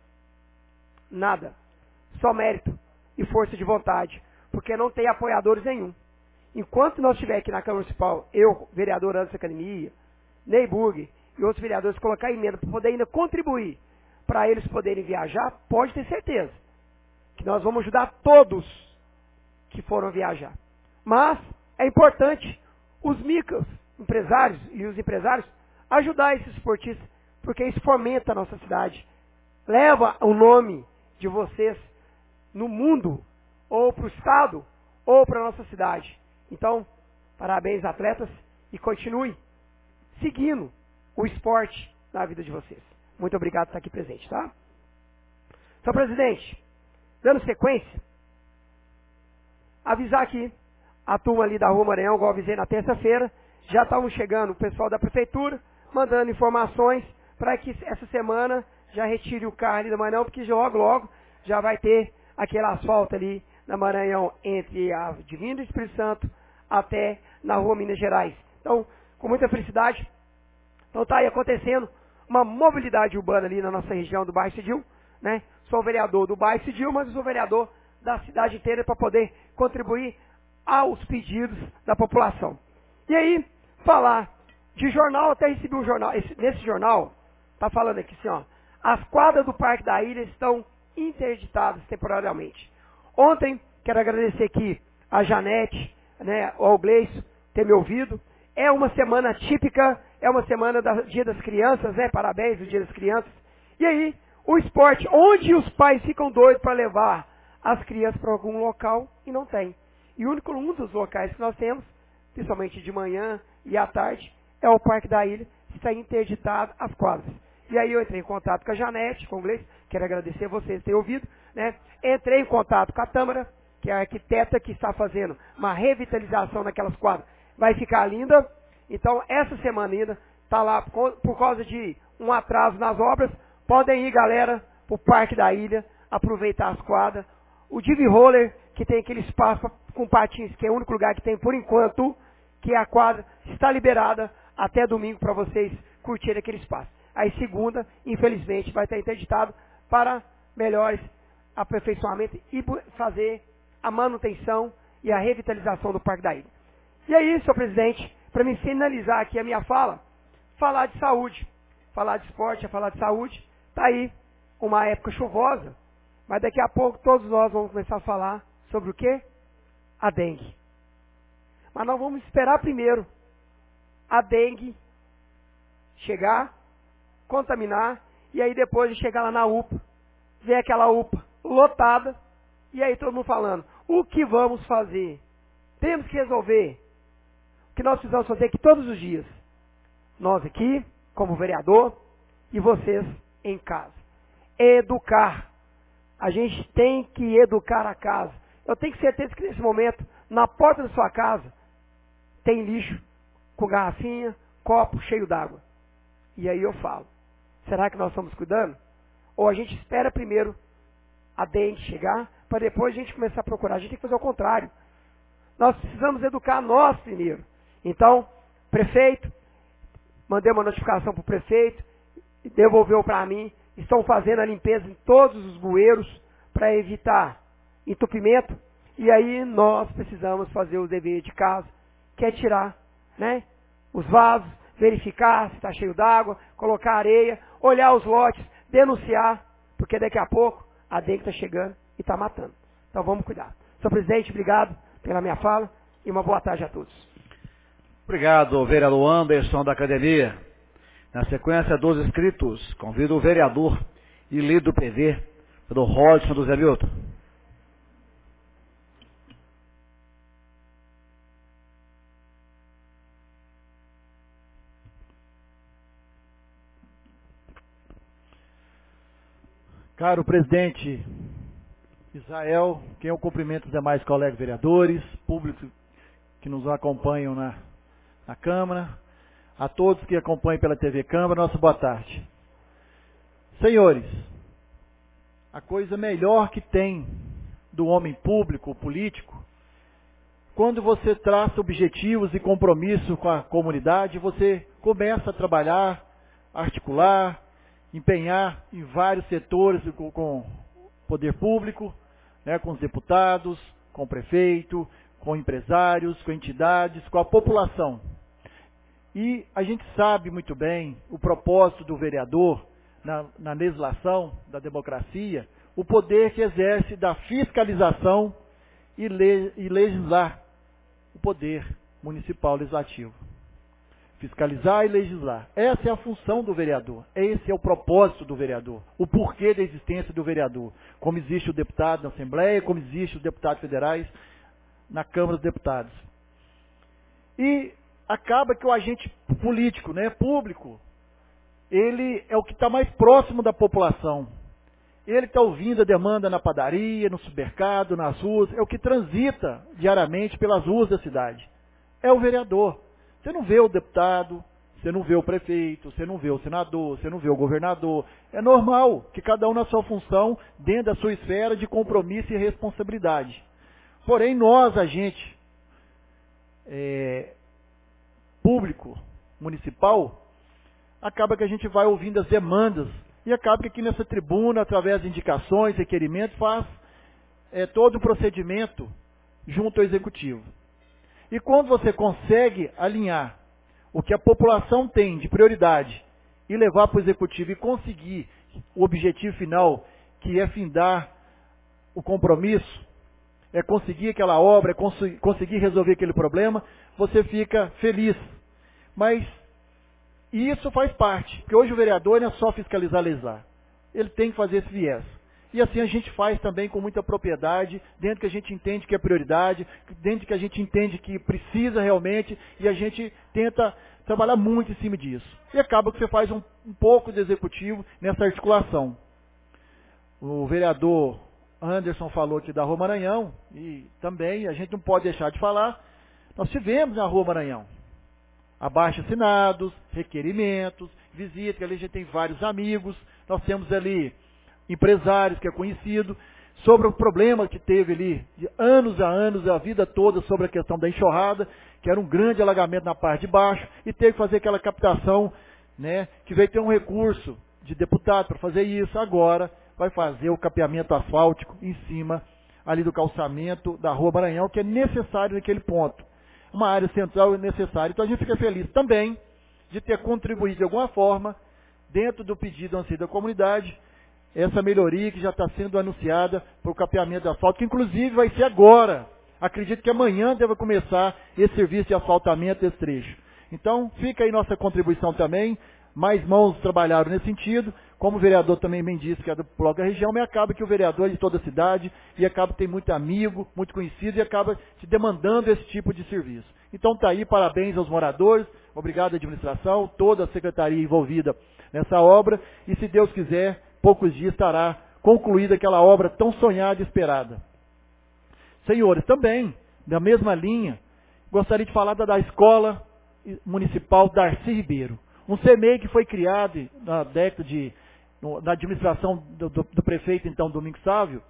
Nada. Só mérito e força de vontade, porque não tem apoiadores nenhum. Enquanto nós estiver aqui na Câmara Municipal, eu, vereador Anderson Academia, Ney Burg e outros vereadores, colocar emenda para poder ainda contribuir para eles poderem viajar, pode ter certeza que nós vamos ajudar todos que foram viajar. Mas é importante os microempresários e os empresários ajudar esses esportistas, porque isso fomenta a nossa cidade, leva o nome de vocês no mundo, ou para o estado, ou para a nossa cidade. Então, parabéns atletas e continue seguindo o esporte na vida de vocês. Muito obrigado por estar aqui presente, tá? Senhor presidente, dando sequência, avisar aqui a turma ali da Rua Maranhão, igual avisei na terça-feira, já estavam chegando o pessoal da prefeitura, mandando informações para que essa semana já retire o carro ali da Maranhão, porque logo já vai ter aquele asfalto ali na Maranhão, entre a Divina do Espírito Santo até na Rua Minas Gerais. Então, com muita felicidade, então está aí acontecendo uma mobilidade urbana ali na nossa região do bairro Cidil, né? Sou vereador do bairro Cidil, mas eu sou vereador da cidade inteira para poder contribuir aos pedidos da população. E aí, falar de jornal, até recebi um jornal, nesse jornal, está falando aqui assim, ó, as quadras do Parque da Ilha estão interditadas temporariamente. Ontem, quero agradecer aqui a Janete, né, ao Gleice, ter me ouvido. É uma semana típica, é uma semana do Dia das Crianças, né? Parabéns, do Dia das Crianças. E aí, o esporte, onde os pais ficam doidos para levar as crianças para algum local e não tem. E um dos locais que nós temos, principalmente de manhã e à tarde, é o Parque da Ilha, está interditado as quadras. E aí eu entrei em contato com a Janete, com o Gleice, quero agradecer a vocês terem ouvido, né? Entrei em contato com a Tâmara, que é a arquiteta que está fazendo uma revitalização naquelas quadras. Vai ficar linda. Então, essa semana ainda, está lá, por causa de um atraso nas obras, podem ir, galera, para o Parque da Ilha, aproveitar as quadras. O Divi Roller, que tem aquele espaço com patins, que é o único lugar que tem por enquanto, que é a quadra, está liberada até domingo para vocês curtirem aquele espaço. Aí segunda, infelizmente, vai estar interditado para melhores aperfeiçoamentos e fazer a manutenção e a revitalização do Parque da Ilha. E aí, senhor presidente, para me finalizar aqui a minha fala, falar de saúde, falar de esporte, é falar de saúde. Está aí uma época chuvosa, mas daqui a pouco todos nós vamos começar a falar sobre o quê? A dengue. Mas nós vamos esperar primeiro a dengue chegar, contaminar, e aí depois de chegar lá na UPA, ver aquela UPA lotada, e aí todo mundo falando, o que vamos fazer? Temos que resolver. O que nós precisamos fazer aqui todos os dias, nós aqui, como vereador, e vocês em casa. Educar. A gente tem que educar a casa. Eu tenho que certeza que nesse momento, na porta da sua casa, tem lixo com garrafinha, copo cheio d'água. E aí eu falo, será que nós estamos cuidando? Ou a gente espera primeiro a dengue chegar, para depois a gente começar a procurar? A gente tem que fazer o contrário. Nós precisamos educar nós primeiro. Então, prefeito, mandei uma notificação para o prefeito, devolveu para mim, estão fazendo a limpeza em todos os bueiros para evitar entupimento, e aí nós precisamos fazer o dever de casa, que é tirar, né, os vasos, verificar se está cheio d'água, colocar areia, olhar os lotes, denunciar, porque daqui a pouco a dengue está chegando e está matando. Então vamos cuidar. Senhor presidente, obrigado pela minha fala e uma boa tarde a todos. Obrigado, vereador Anderson da Academia. Na sequência dos inscritos, convido o vereador e líder do PV, do Rodson do Zé Milton. Caro presidente Israel, quem eu cumprimento os demais colegas vereadores, público que nos acompanham na Câmara, a todos que acompanham pela TV Câmara, nossa boa tarde. Senhores, a coisa melhor que tem do homem público, político, quando você traça objetivos e compromisso com a comunidade, você começa a trabalhar, articular, empenhar em vários setores com o poder público, né, com os deputados, com o prefeito, com empresários, com entidades, com a população. E a gente sabe muito bem o propósito do vereador na legislação da democracia, o poder que exerce da fiscalização e legislar, o poder municipal legislativo. Fiscalizar e legislar. Essa é a função do vereador. Esse é o propósito do vereador. O porquê da existência do vereador. Como existe o deputado na Assembleia, como existe os deputados federais na Câmara dos Deputados. E acaba que o agente político, né, público, ele é o que está mais próximo da população. Ele está ouvindo a demanda na padaria, no supermercado, nas ruas, é o que transita diariamente pelas ruas da cidade. É o vereador. Você não vê o deputado, você não vê o prefeito, você não vê o senador, você não vê o governador. É normal que cada um na sua função, dentro da sua esfera de compromisso e responsabilidade. Porém, nós, agente público, municipal, acaba que a gente vai ouvindo as demandas e acaba que aqui nessa tribuna, através de indicações, requerimentos, faz todo o procedimento junto ao executivo. E quando você consegue alinhar o que a população tem de prioridade e levar para o executivo e conseguir o objetivo final, que é findar o compromisso, é conseguir aquela obra, é conseguir resolver aquele problema, você fica feliz. Mas isso faz parte, porque hoje o vereador não é só fiscalizar, legislar. Ele tem que fazer esse viés. E assim a gente faz também com muita propriedade, dentro que a gente entende que é prioridade, dentro que a gente entende que precisa realmente, e a gente tenta trabalhar muito em cima disso. E acaba que você faz um pouco de executivo nessa articulação. O vereador Anderson falou aqui da Rua Maranhão, e também a gente não pode deixar de falar, nós tivemos na Rua Maranhão abaixo-assinados, requerimentos, visitas, que ali a gente tem vários amigos, nós temos ali empresários que é conhecido, sobre o problema que teve ali, de anos a anos, a vida toda, sobre a questão da enxurrada, que era um grande alagamento na parte de baixo, e teve que fazer aquela captação, né, que veio ter um recurso de deputado para fazer isso, agora vai fazer o capeamento asfáltico em cima ali do calçamento da Rua Maranhão, que é necessário naquele ponto. Uma área central é necessária. Então a gente fica feliz também de ter contribuído de alguma forma, dentro do pedido anseio da comunidade, essa melhoria que já está sendo anunciada para o capeamento de asfalto, que inclusive vai ser agora. Acredito que amanhã deve começar esse serviço de asfaltamento desse trecho. Então, fica aí nossa contribuição também. Mais mãos trabalharam nesse sentido. Como o vereador também bem disse, que é do bloco da região, mas acaba que o vereador é de toda a cidade, e acaba que tem muito amigo, muito conhecido, e acaba te demandando esse tipo de serviço. Então está aí, parabéns aos moradores, Obrigado à administração, toda a secretaria envolvida nessa obra, e se Deus quiser, poucos dias estará concluída aquela obra tão sonhada e esperada. Senhores, também, na mesma linha, gostaria de falar da Escola Municipal Darcy Ribeiro. Um CEMEI que foi criado na década na administração do prefeito, então, Domingos Sávio,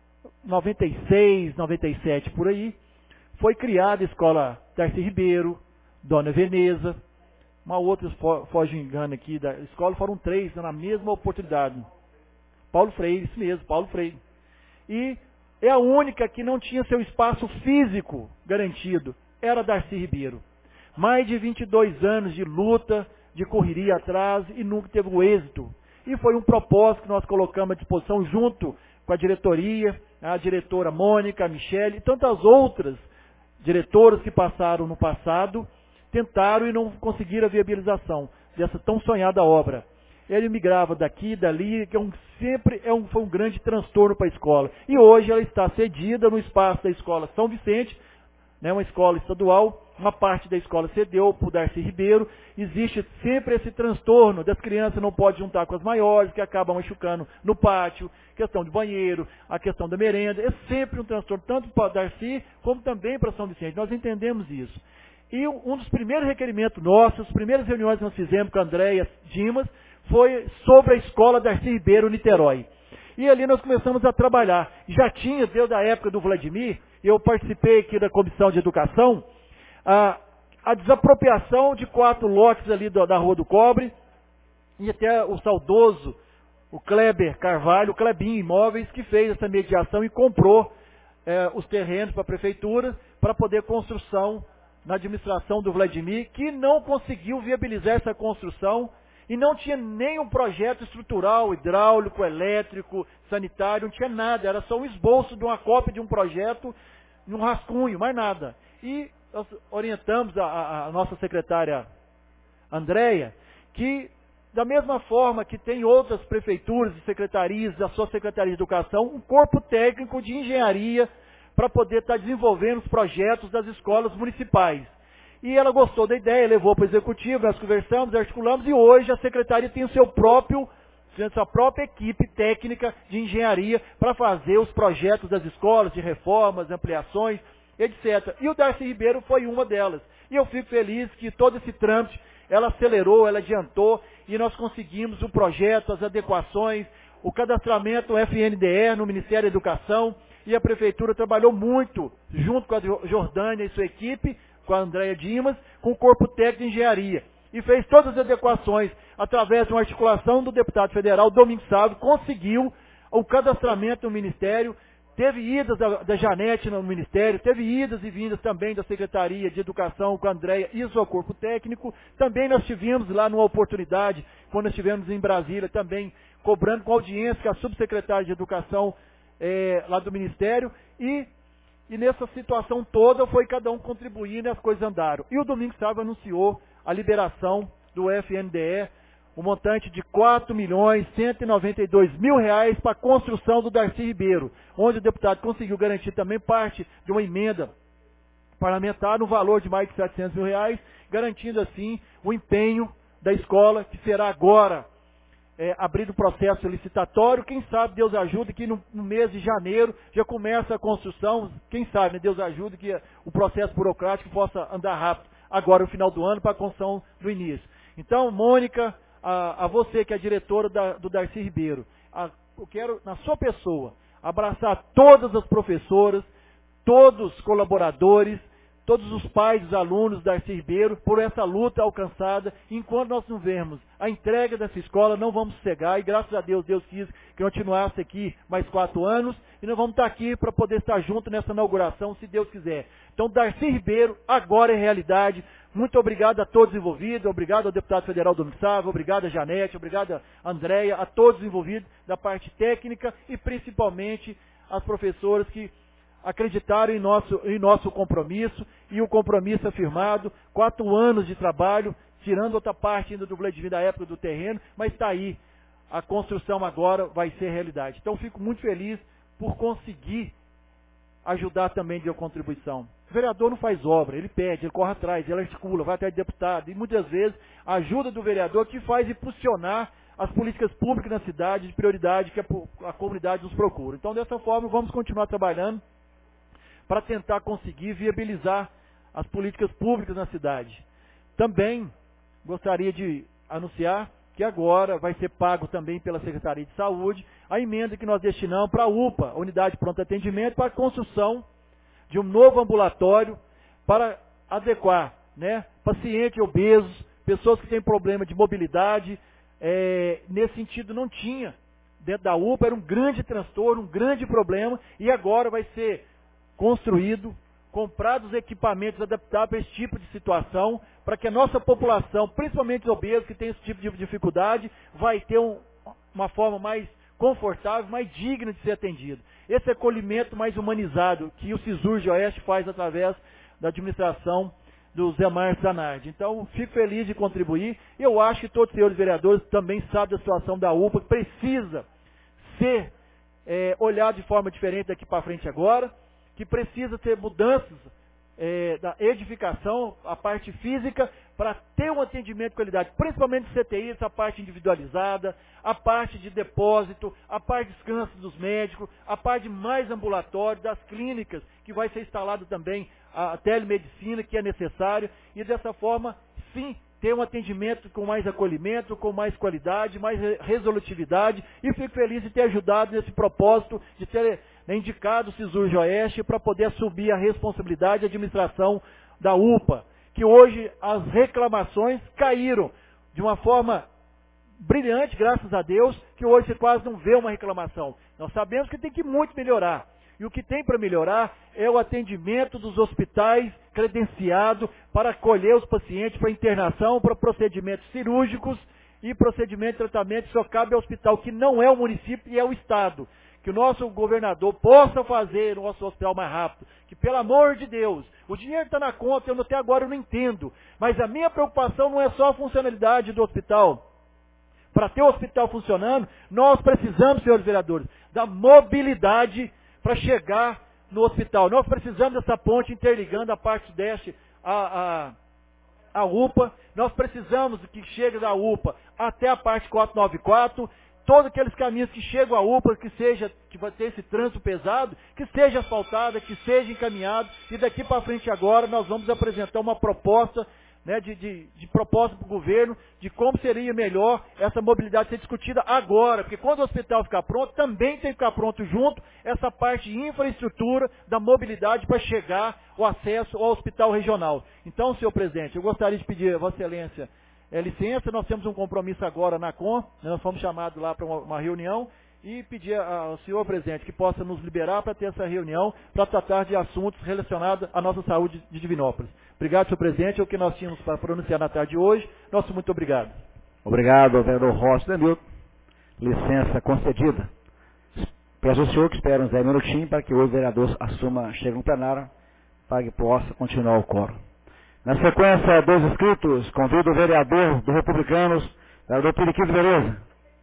96, 97, por aí, foi criada a Escola Darcy Ribeiro, Dona Veneza, uma outra, foge engano aqui, da escola, foram 3 na mesma oportunidade. Paulo Freire, isso mesmo, Paulo Freire. E é a única que não tinha seu espaço físico garantido, era Darcy Ribeiro. Mais de 22 anos de luta, de correria atrás e nunca teve o êxito. E foi um propósito que nós colocamos à disposição junto com a diretoria, a diretora Mônica, a Michele e tantas outras diretoras que passaram no passado, tentaram e não conseguiram a viabilização dessa tão sonhada obra. Ele migrava daqui e dali, que foi um grande transtorno para a escola. E hoje ela está cedida no espaço da Escola São Vicente, né, uma escola estadual, uma parte da escola cedeu para o Darcy Ribeiro. Existe sempre esse transtorno das crianças não podem juntar com as maiores, que acabam machucando no pátio, questão de banheiro, a questão da merenda, é sempre um transtorno, tanto para o Darcy como também para São Vicente. Nós entendemos isso. E um dos primeiros requerimentos nossos, as primeiras reuniões que nós fizemos com a Andréia Dimas, foi sobre a escola Darcy Ribeiro, Niterói. E ali nós começamos a trabalhar. Já tinha, desde a época do Vladimir, eu participei aqui da Comissão de Educação, a desapropriação de 4 lotes ali da Rua do Cobre, e até o saudoso, o Kleber Carvalho, o Klebinho Imóveis, que fez essa mediação e comprou os terrenos para a prefeitura, para poder construção na administração do Vladimir, que não conseguiu viabilizar essa construção, e não tinha nenhum projeto estrutural, hidráulico, elétrico, sanitário, não tinha nada, era só um esboço de uma cópia de um projeto, um rascunho, mais nada. E nós orientamos a nossa secretária Andréia, que da mesma forma que tem outras prefeituras e secretarias, da sua Secretaria de Educação, um corpo técnico de engenharia para poder estar desenvolvendo os projetos das escolas municipais. E ela gostou da ideia, levou para o executivo, nós conversamos, articulamos, e hoje a secretaria tem sua própria equipe técnica de engenharia para fazer os projetos das escolas, de reformas, ampliações, etc. E o Darcy Ribeiro foi uma delas. E eu fico feliz que todo esse trâmite, ela acelerou, ela adiantou, e nós conseguimos o projeto, as adequações, o cadastramento FNDE no Ministério da Educação, e a Prefeitura trabalhou muito, junto com a Jordânia e sua equipe, com a Andréia Dimas, com o Corpo Técnico de Engenharia. E fez todas as adequações, através de uma articulação do deputado federal, Domingos Sávio, conseguiu o cadastramento no Ministério. Teve idas da Janete no Ministério, teve idas e vindas também da Secretaria de Educação com a Andréia e o seu corpo técnico. Também nós tivemos lá numa oportunidade, quando nós estivemos em Brasília, também cobrando com audiência com a subsecretária de Educação lá do Ministério. E nessa situação toda foi cada um contribuindo e as coisas andaram. E o Domingos Sávio anunciou a liberação do FNDE, um montante de R$4.192.000 para a construção do Darcy Ribeiro, onde o deputado conseguiu garantir também parte de uma emenda parlamentar no valor de mais de R$700.000, garantindo assim o empenho da escola, que será agora abrido o processo licitatório. Quem sabe Deus ajude que no mês de janeiro já começa a construção, quem sabe, né, Deus ajude que o processo burocrático possa andar rápido agora no final do ano para a construção do início. Então, Mônica, a você que é a diretora do Darcy Ribeiro, eu quero, na sua pessoa, abraçar todas as professoras, todos os colaboradores, todos os pais dos alunos da Darcy Ribeiro, por essa luta alcançada. Enquanto nós não vermos a entrega dessa escola, não vamos sossegar, e graças a Deus, Deus quis que continuasse aqui mais 4 anos, e nós vamos estar aqui para poder estar junto nessa inauguração, se Deus quiser. Então, Darcy Ribeiro, agora é realidade. Muito obrigado a todos os envolvidos, obrigado ao deputado federal Domingos Sávio, obrigado a Janete, obrigado a Andréia, a todos os envolvidos da parte técnica e principalmente as professoras que acreditaram em nosso compromisso, e o compromisso afirmado, 4 anos de trabalho, tirando outra parte ainda do Vladimir da época do terreno, mas está aí, a construção agora vai ser realidade. Então fico muito feliz por conseguir ajudar também de contribuição. O vereador não faz obra, ele pede, ele corre atrás, ele articula, vai até deputado, e muitas vezes a ajuda do vereador que faz impulsionar as políticas públicas na cidade de prioridade que a comunidade nos procura. Então, dessa forma, vamos continuar trabalhando para tentar conseguir viabilizar as políticas públicas na cidade. Também gostaria de anunciar que agora vai ser pago também pela Secretaria de Saúde a emenda que nós destinamos para a UPA, Unidade de Pronto Atendimento, para a construção de um novo ambulatório para adequar, né, pacientes obesos, pessoas que têm problema de mobilidade. Nesse sentido não tinha dentro da UPA, era um grande transtorno, um grande problema, e agora vai ser construído, comprados equipamentos adaptados para esse tipo de situação, para que a nossa população, principalmente os obesos que tem esse tipo de dificuldade, vai ter uma forma mais confortável, mais digna de ser atendido. Esse acolhimento mais humanizado que o Cisurge Oeste faz através da administração do Zé Márcio Zanardi. Então, fico feliz de contribuir. Eu acho que todos os senhores vereadores também sabem da situação da UPA, que precisa ser olhado de forma diferente daqui para frente agora, que precisa ter mudanças da edificação, a parte física, para ter um atendimento de qualidade, principalmente do CTI, essa parte individualizada, a parte de depósito, a parte de descanso dos médicos, a parte de mais ambulatório, das clínicas, que vai ser instalado também a telemedicina, que é necessário, e dessa forma, sim, ter um atendimento com mais acolhimento, com mais qualidade, mais resolutividade, e fico feliz de ter ajudado nesse propósito, de ter indicado o Cisurge Oeste para poder assumir a responsabilidade de administração da UPA, que hoje as reclamações caíram de uma forma brilhante, graças a Deus, que hoje você quase não vê uma reclamação. Nós sabemos que tem que muito melhorar. E o que tem para melhorar é o atendimento dos hospitais credenciados para acolher os pacientes para internação, para procedimentos cirúrgicos e procedimentos de tratamento que só cabe ao hospital, que não é o município e é o Estado. Que o nosso governador possa fazer o nosso hospital mais rápido. Que, pelo amor de Deus, o dinheiro está na conta, até agora eu não entendo. Mas a minha preocupação não é só a funcionalidade do hospital. Para ter o hospital funcionando, nós precisamos, senhores vereadores, da mobilidade para chegar no hospital. Nós precisamos dessa ponte interligando a parte sudeste à UPA. Nós precisamos que chegue da UPA até a parte 494. Todos aqueles caminhos que chegam à UPA, que vai ter esse trânsito pesado, que seja asfaltado, que seja encaminhado. E daqui para frente agora nós vamos apresentar uma proposta, né, de proposta para o governo, de como seria melhor essa mobilidade ser discutida agora, porque quando o hospital ficar pronto, também tem que ficar pronto junto essa parte de infraestrutura da mobilidade para chegar o acesso ao hospital regional. Então, senhor presidente, eu gostaria de pedir a Vossa Excelência licença, nós temos um compromisso agora na COM, nós fomos chamados lá para uma reunião, e pedir ao senhor presidente que possa nos liberar para ter essa reunião, para tratar de assuntos relacionados à nossa saúde de Divinópolis. Obrigado, senhor presidente, é o que nós tínhamos para pronunciar na tarde de hoje. Nosso muito obrigado. Obrigado, vereador Rossi Danilo. Licença concedida. Peço ao senhor que espere uns 10 minutinhos para que o vereador chegue no plenário para que possa continuar o quórum. Na sequência, 2 inscritos, convido o vereador do Republicanos, vereador Periquito Beleza.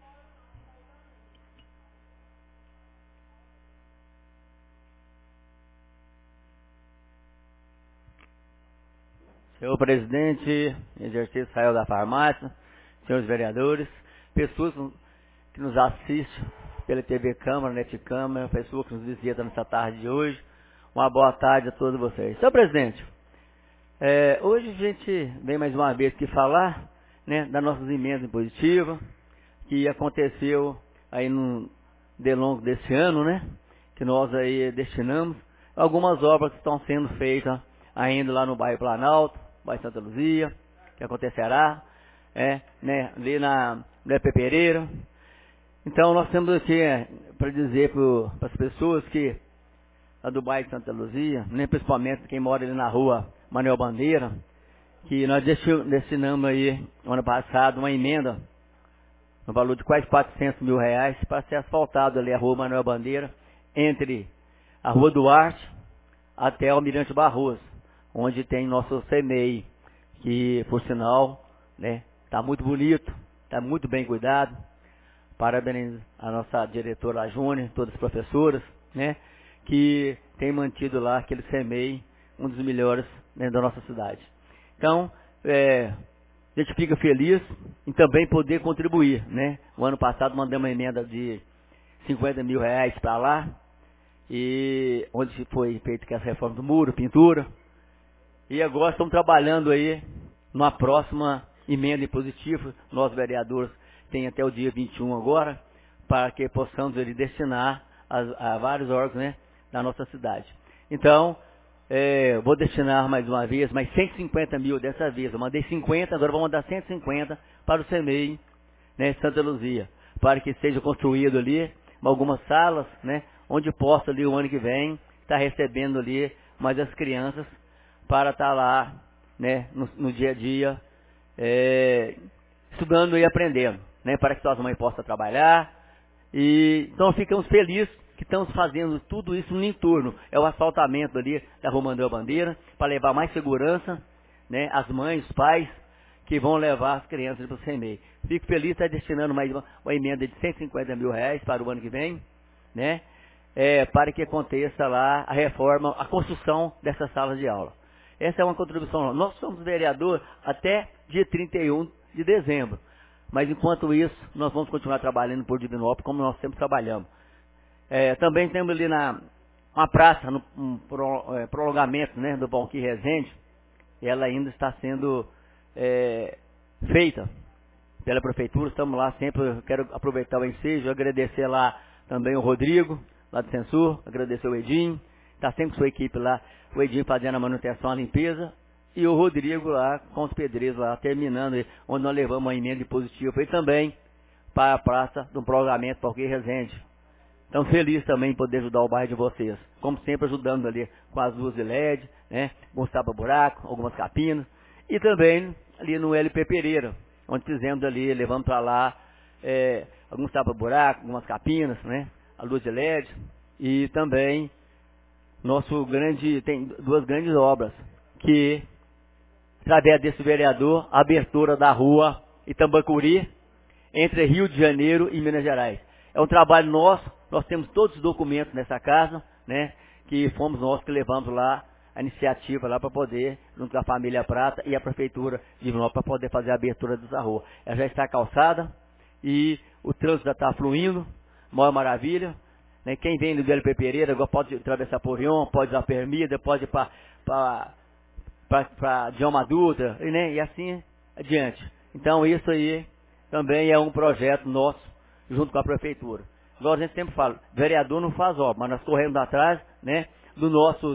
Senhor presidente, exercício Israel da Farmácia, senhores vereadores, pessoas que nos assistem pela TV Câmara, Net Câmara, pessoas que nos visitam nessa tarde de hoje, uma boa tarde a todos vocês. Senhor presidente, hoje a gente vem mais uma vez aqui falar, né, das nossas emendas impositivas, que aconteceu aí no delongo desse ano, né, que nós aí destinamos algumas obras que estão sendo feitas ainda lá no bairro Planalto, bairro Santa Luzia, que acontecerá, né, ali na P. Pereira. Então nós temos aqui para dizer para as pessoas que lá do bairro Santa Luzia, né, principalmente quem mora ali na rua Manuel Bandeira, que nós destinamos aí, ano passado, uma emenda no valor de quase R$400 mil para ser asfaltado ali a rua Manuel Bandeira, entre a rua Duarte até o Almirante Barroso, onde tem nosso CEMEI, que, por sinal, né, está muito bonito, está muito bem cuidado. Parabéns à nossa diretora Júnior, todas as professoras, né, que tem mantido lá aquele CEMEI, um dos melhores, né, da nossa cidade. Então, a gente fica feliz em também poder contribuir, né? O ano passado mandamos uma emenda de 50 mil reais para lá, e onde foi feita essa reforma do muro, pintura. E agora estamos trabalhando aí numa próxima emenda impositiva. Nós, vereadores, tem até o dia 21 agora, para que possamos destinar a vários órgãos, né, da nossa cidade. Então, vou destinar mais uma vez, mais 150 mil dessa vez. Eu mandei 50, agora vou mandar 150 para o CEMEI, né, Santa Luzia, para que seja construído ali algumas salas, né, onde possa ali o ano que vem estar recebendo ali mais as crianças para estar lá, né, no dia a dia, estudando e aprendendo, né, para que suas mães possam trabalhar. E então ficamos felizes que estamos fazendo tudo isso no entorno. É o asfaltamento ali da Rua Manuel Bandeira, para levar mais segurança, né, as mães, os pais, que vão levar as crianças para o CEMEI. Fico feliz de estar destinando mais uma emenda de 150 mil reais para o ano que vem, né, para que aconteça lá a reforma, a construção dessas salas de aula. Essa é uma contribuição. Nós somos vereador até dia 31 de dezembro. Mas enquanto isso, nós vamos continuar trabalhando por Divinópolis, como nós sempre trabalhamos. Também temos ali uma praça, um prolongamento, né, do Bonqui Resende. Ela ainda está sendo feita pela prefeitura. Estamos lá sempre. Eu quero aproveitar o ensejo, agradecer lá também o Rodrigo, lá do Censur, agradecer o Edinho. Está sempre com sua equipe lá, o Edinho fazendo a manutenção, a limpeza. E o Rodrigo lá com os pedreiros lá, terminando, onde nós levamos uma emenda positiva. E também para a praça do prolongamento Bonqui Resende. Então, feliz também em poder ajudar o bairro de vocês. Como sempre, ajudando ali com as luzes de LED, né? Alguns tapa-buraco, algumas capinas. E também ali no LP Pereira, onde fizemos ali, levamos para lá alguns tapa-buraco, algumas capinas, né? A luz de LED. E também tem duas grandes obras, que, através desse vereador, a abertura da rua Itambacuri, entre Rio de Janeiro e Minas Gerais. É um trabalho nosso, nós temos todos os documentos nessa casa, né, que fomos nós que levamos lá a iniciativa lá para poder, junto com a família Prata e a prefeitura de Divinópolis, para poder fazer a abertura dessa rua. Ela já está calçada e o trânsito já está fluindo, maior maravilha. Né, quem vem do LP Pereira agora pode atravessar por Rion, pode ir para Permida, pode ir para Dioma Dutra, né, e assim adiante. Então isso aí também é um projeto nosso, junto com a prefeitura. Agora a gente sempre fala, vereador não faz obra, mas nós corremos atrás, né, dos nossos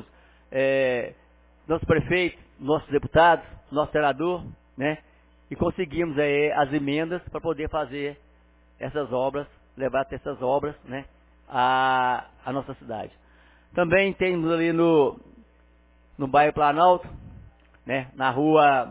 prefeitos, nossos deputados, nosso senador, né, e conseguimos as emendas para poder fazer essas obras, levar até essas obras, né, a nossa cidade. Também temos ali no bairro Planalto, né, na rua,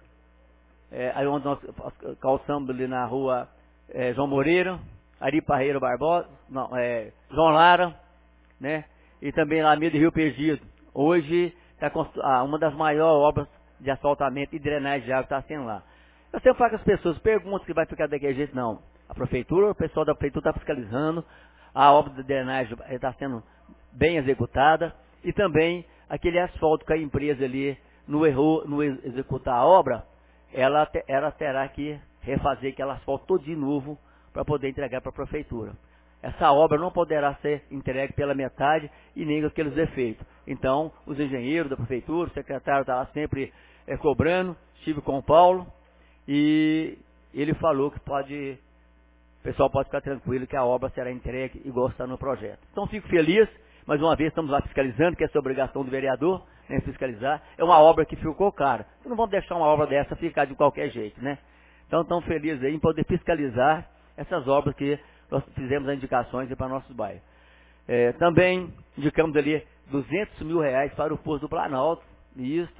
aí onde nós calçamos ali na rua João Moreira, Ari Parreira Barbosa, João Lara, né, e também lá meio de Rio Perdido. Hoje uma das maiores obras de asfaltamento e drenagem de água está sendo lá. Eu sempre falo que as pessoas perguntam se vai ficar daquele jeito. Não. A prefeitura, o pessoal da prefeitura está fiscalizando, a obra de drenagem está sendo bem executada, e também aquele asfalto que a empresa ali não executar a obra, ela terá que refazer aquele asfalto todo de novo para poder entregar para a prefeitura. Essa obra não poderá ser entregue pela metade e nem com aqueles defeitos. Então, os engenheiros da prefeitura, o secretário está lá sempre cobrando. Estive com o Paulo e ele falou que o pessoal pode ficar tranquilo que a obra será entregue igual está no projeto. Então, fico feliz. Mais uma vez, estamos lá fiscalizando, que essa é a obrigação do vereador, né, fiscalizar. É uma obra que ficou cara. Não vamos deixar uma obra dessa ficar de qualquer jeito, né? Então, estamos felizes aí em poder fiscalizar essas obras que nós fizemos as indicações para nossos bairros. Também indicamos ali 200 mil reais para o Posto do Planalto. Isso.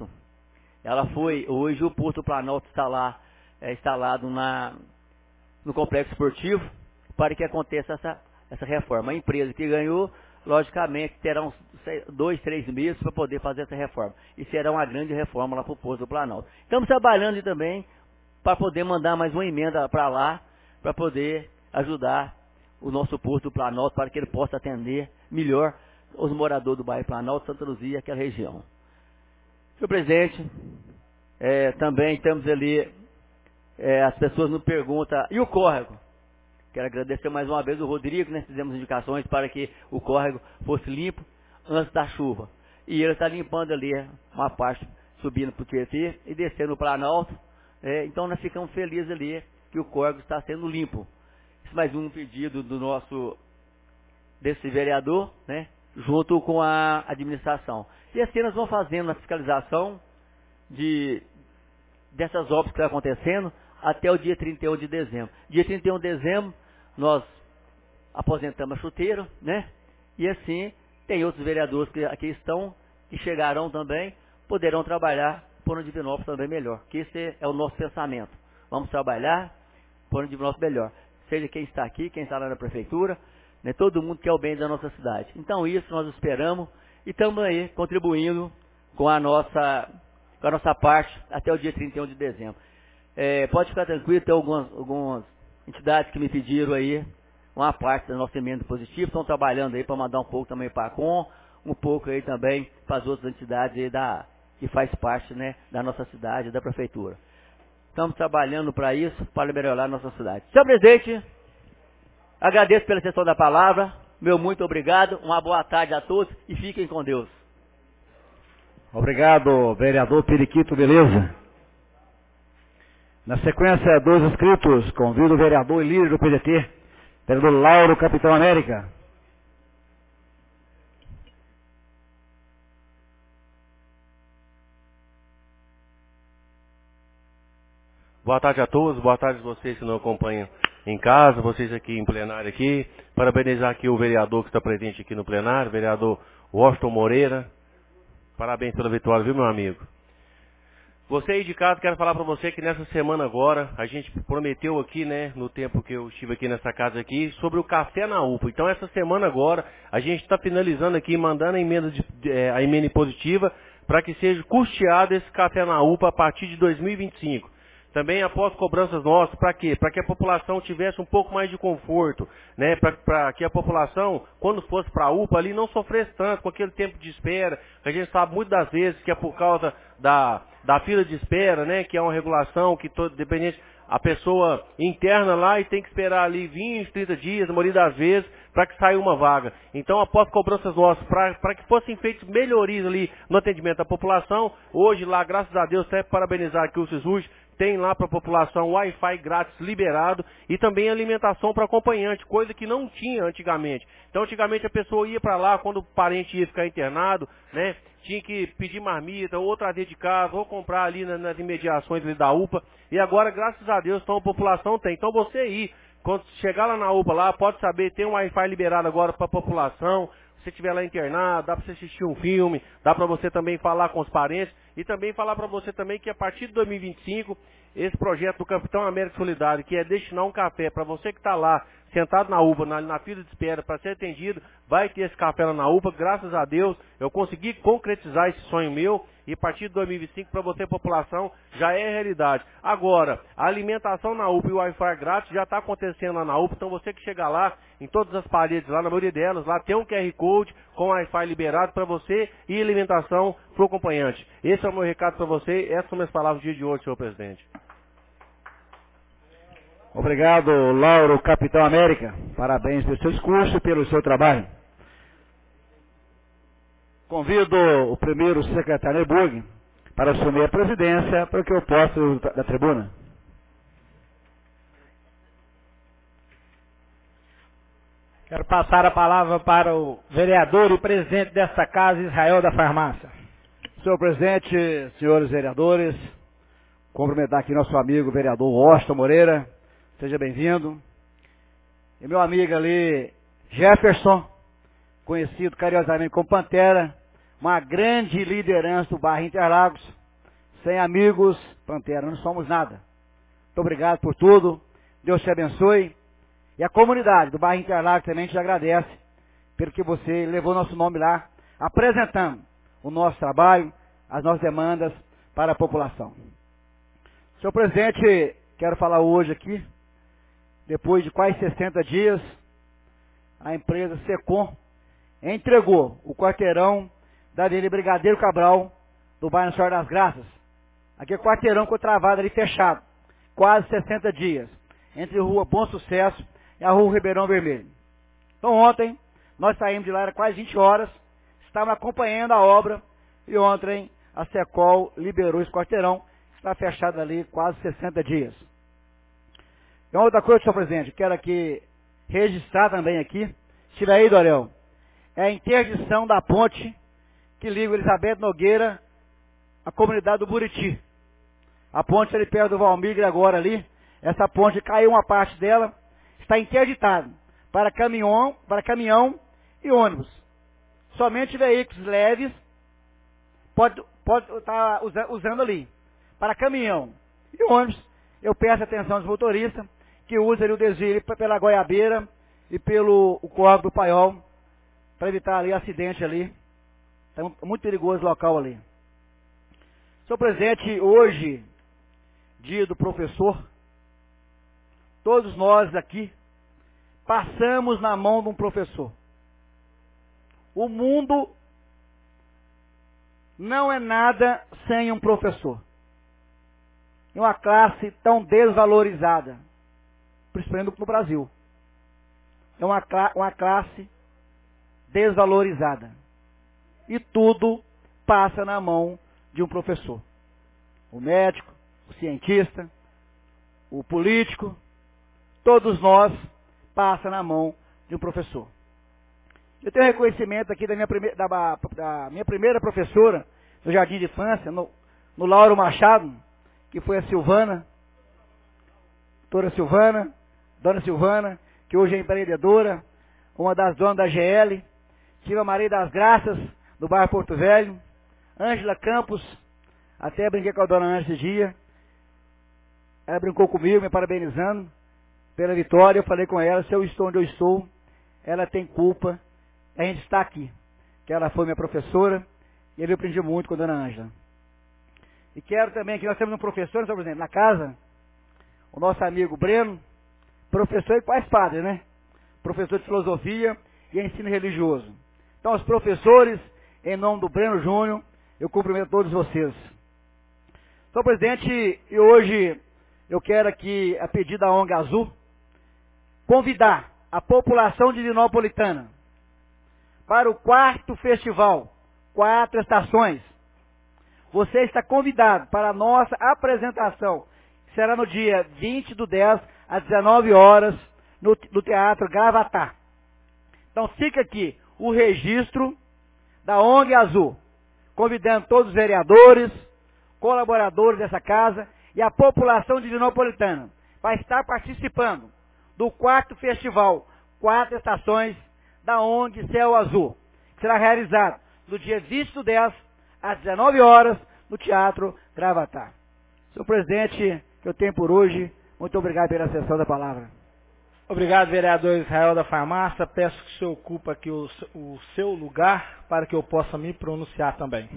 Hoje o Posto do Planalto está lá, instalado no complexo esportivo, para que aconteça essa reforma. A empresa que ganhou, logicamente, terá uns 2, 3 meses para poder fazer essa reforma. E será uma grande reforma lá para o Posto do Planalto. Estamos trabalhando também para poder mandar mais uma emenda para lá, para poder ajudar o nosso Posto do Planalto, para que ele possa atender melhor os moradores do bairro Planalto, Santa Luzia e aquela região. Senhor presidente, também temos ali, as pessoas nos perguntam, e o córrego? Quero agradecer mais uma vez o Rodrigo, né? Fizemos indicações para que o córrego fosse limpo antes da chuva. E ele está limpando ali uma parte, subindo para o Tietê e descendo para o Planalto. Então nós ficamos felizes ali que o córrego está sendo limpo. Isso mais um pedido desse vereador, né? Junto com a administração. E assim nós vamos fazendo a fiscalização dessas obras que estão acontecendo até o dia 31 de dezembro. Dia 31 de dezembro, nós aposentamos a chuteira, né? E assim, tem outros vereadores que aqui estão, que chegarão também, poderão trabalhar por um Divinópolis também melhor. Que esse é o nosso pensamento. Vamos trabalhar por um Divinópolis melhor. Seja quem está aqui, quem está lá na prefeitura, né? Todo mundo quer o bem da nossa cidade. Então isso nós esperamos e estamos aí contribuindo com a nossa parte até o dia 31 de dezembro. Pode ficar tranquilo, tem algumas entidades que me pediram aí uma parte da nossa emenda positiva, estão trabalhando aí para mandar um pouco também para a COM, um pouco aí também para as outras entidades aí que faz parte, né, da nossa cidade, da prefeitura. Estamos trabalhando para isso, para melhorar a nossa cidade. Senhor presidente, agradeço pela sessão da palavra, meu muito obrigado, uma boa tarde a todos e fiquem com Deus. Obrigado, vereador Periquito, beleza? Na sequência, 2 inscritos, convido o vereador e líder do PDT, vereador Lauro Capitão América. Boa tarde a todos, boa tarde a vocês que não acompanham em casa, vocês aqui em plenário aqui. Parabenizar aqui o vereador que está presente aqui no plenário, vereador Washington Moreira. Parabéns pela vitória, viu, meu amigo? Você aí de casa, quero falar para você que nessa semana agora, a gente prometeu aqui, né, no tempo que eu estive aqui nessa casa aqui, sobre o café na UPA. Então essa semana agora, a gente está finalizando aqui, mandando a emenda impositiva para que seja custeado esse café na UPA a partir de 2025. Também após cobranças nossas, para quê? Para que a população tivesse um pouco mais de conforto, né? Para que a população, quando fosse para a UPA ali, não sofresse tanto com aquele tempo de espera, que a gente sabe muitas das vezes que é por causa da fila de espera, né? Que é uma regulação que dependente, a pessoa interna lá e tem que esperar ali 20, 30 dias, a maioria das vezes, para que saia uma vaga. Então, após cobranças nossas, para que fossem feitas melhorias ali no atendimento da população, hoje lá, graças a Deus, até parabenizar aqui o SISUJ, tem lá para a população Wi-Fi grátis liberado e também alimentação para acompanhante, coisa que não tinha antigamente. Então, antigamente a pessoa ia para lá, quando o parente ia ficar internado, né, tinha que pedir marmita, ou trazer de casa, ou comprar ali nas imediações ali da UPA. E agora, graças a Deus, então a população tem. Então, você ir, quando chegar lá na UPA, lá, pode saber, tem um Wi-Fi liberado agora para a população. Se você estiver lá internado, dá para você assistir um filme, dá para você também falar com os parentes e também falar para você também que a partir de 2025, esse projeto do Capitão América Solidário, que é destinar um café para você que está lá, sentado na UPA, na fila de espera para ser atendido, vai ter esse café lá na UPA, graças a Deus, eu consegui concretizar esse sonho meu e a partir de 2025 para você, população, já é realidade. Agora, a alimentação na UPA e o Wi-Fi grátis já está acontecendo lá na UPA, então você que chegar lá, em todas as paredes, lá na maioria delas, lá tem um QR Code com Wi-Fi liberado para você e alimentação para o acompanhante. Esse é o meu recado para você, essas são minhas palavras do dia de hoje, senhor presidente. Obrigado, Lauro Capitão América. Parabéns pelo seu discurso e pelo seu trabalho. Convido o primeiro secretário Neburg para assumir a presidência para que eu possa ir da tribuna. Quero passar a palavra para o vereador e presidente desta casa, Israel da Farmácia. Senhor presidente, senhores vereadores, cumprimentar aqui nosso amigo vereador Washington Moreira. Seja bem-vindo. E meu amigo ali, Jefferson, conhecido carinhosamente como Pantera, uma grande liderança do bairro Interlagos. Sem amigos, Pantera, não somos nada. Muito obrigado por tudo. Deus te abençoe. E a comunidade do bairro Interlagos também te agradece pelo que você levou nosso nome lá, apresentando o nosso trabalho, as nossas demandas para a população. Senhor presidente, quero falar hoje aqui, depois de quase 60 dias, a empresa Secom entregou o quarteirão da Avenida Brigadeiro Cabral, do bairro Senhor das Graças. Aquele quarteirão ficou travado ali, fechado, quase 60 dias, entre a Rua Bom Sucesso e a Rua Ribeirão Vermelho. Então ontem, nós saímos de lá, era quase 20 horas, estávamos acompanhando a obra, e ontem a Secol liberou esse quarteirão, está fechado ali quase 60 dias. E uma outra coisa, senhor presidente, quero aqui registrar também aqui, tira aí, Dorel, é a interdição da ponte que liga Elizabeth Nogueira à comunidade do Buriti. A ponte ali perto do Valmir agora ali, essa ponte caiu uma parte dela, está interditada para caminhão e ônibus. Somente veículos leves pode estar usando ali. Para caminhão e ônibus, eu peço atenção dos motoristas que usem ali o desvio pela Goiabeira e pelo Córrego do Paiol, para evitar ali acidente ali. É muito perigoso o local ali. Senhor presidente, hoje, dia do professor, todos nós aqui passamos na mão de um professor. O mundo não é nada sem um professor. Em uma classe tão desvalorizada, principalmente no Brasil. É uma classe desvalorizada. E tudo passa na mão de um professor. O médico, o cientista, o político, todos nós passa na mão de um professor. Eu tenho reconhecimento aqui da minha primeira professora no Jardim de Infância, no Lauro Machado, que foi a Silvana, Dona Silvana, que hoje é empreendedora, uma das donas da GL. Tive a Maria das Graças, do bairro Porto Velho, Ângela Campos, até brinquei com a dona Ângela esse dia. Ela brincou comigo, me parabenizando pela vitória. Eu falei com ela, se eu estou onde eu estou, ela tem culpa, a gente está aqui. Que ela foi minha professora, e eu aprendi muito com a dona Ângela. E quero também que nós temos um professor, por exemplo, na casa, o nosso amigo Breno, professor e quase padre, né? Professor de filosofia e ensino religioso. Então, os professores, em nome do Breno Júnior, eu cumprimento todos vocês. Senhor presidente, e hoje eu quero aqui, a pedido da ONG Azul, convidar a população de Divinopolitana para o 4º festival, 4 estações. Você está convidado para a nossa apresentação, que será no dia 20/10, às 19 horas, no Teatro Gravatá. Então fica aqui o registro da ONG Azul, convidando todos os vereadores, colaboradores dessa casa e a população de Divinopolitana para estar participando do 4º festival, 4 estações da ONG Céu Azul, que será realizado no dia 20/10, às 19 horas, no Teatro Gravatá. Senhor presidente, que eu tenho por hoje, muito obrigado pela sessão da palavra. Obrigado, vereador Israel da Farmácia. Peço que o senhor ocupe aqui o seu lugar para que eu possa me pronunciar também.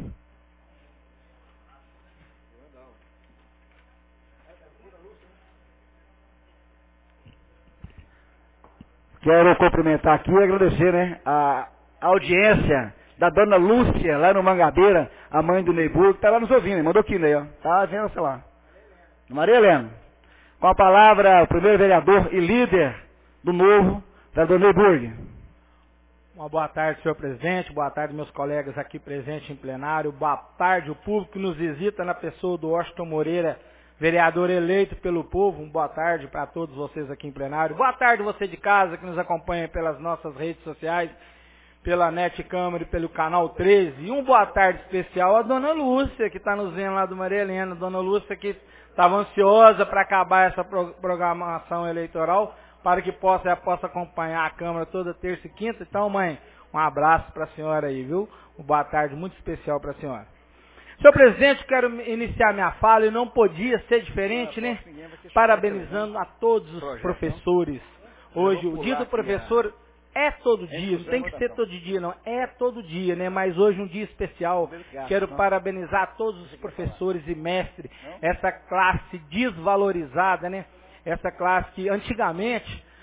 Quero cumprimentar aqui e agradecer, né, a audiência da dona Lúcia, lá no Mangabeira, a mãe do Neiburgo, que está lá nos ouvindo, mandou aqui, né, ó. Tá vendo, sei lá. Maria Helena. Com a palavra, o primeiro vereador e líder do Novo, vereador Neiburgo. Uma boa tarde, senhor presidente, boa tarde, meus colegas aqui presentes em plenário, boa tarde, o público que nos visita na pessoa do Washington Moreira, vereador eleito pelo povo, boa tarde para todos vocês aqui em plenário, boa tarde você de casa que nos acompanha pelas nossas redes sociais, pela NET Câmara e pelo Canal 13, e boa tarde especial à dona Lúcia, que está nos vendo lá do Maria Helena, dona Lúcia que estava ansiosa para acabar essa programação eleitoral, para que possa acompanhar a Câmara toda terça e quinta. Então, mãe, um abraço para a senhora aí, viu? Uma boa tarde muito especial para a senhora. Senhor presidente, quero iniciar minha fala e não podia ser diferente, né? Parabenizando a todos os professores. Hoje, o dia do professor é todo dia, não tem que ser todo dia não, é todo dia, né? Mas hoje um dia especial, quero parabenizar todos os professores e mestres, essa classe desvalorizada, né? Essa classe que antigamente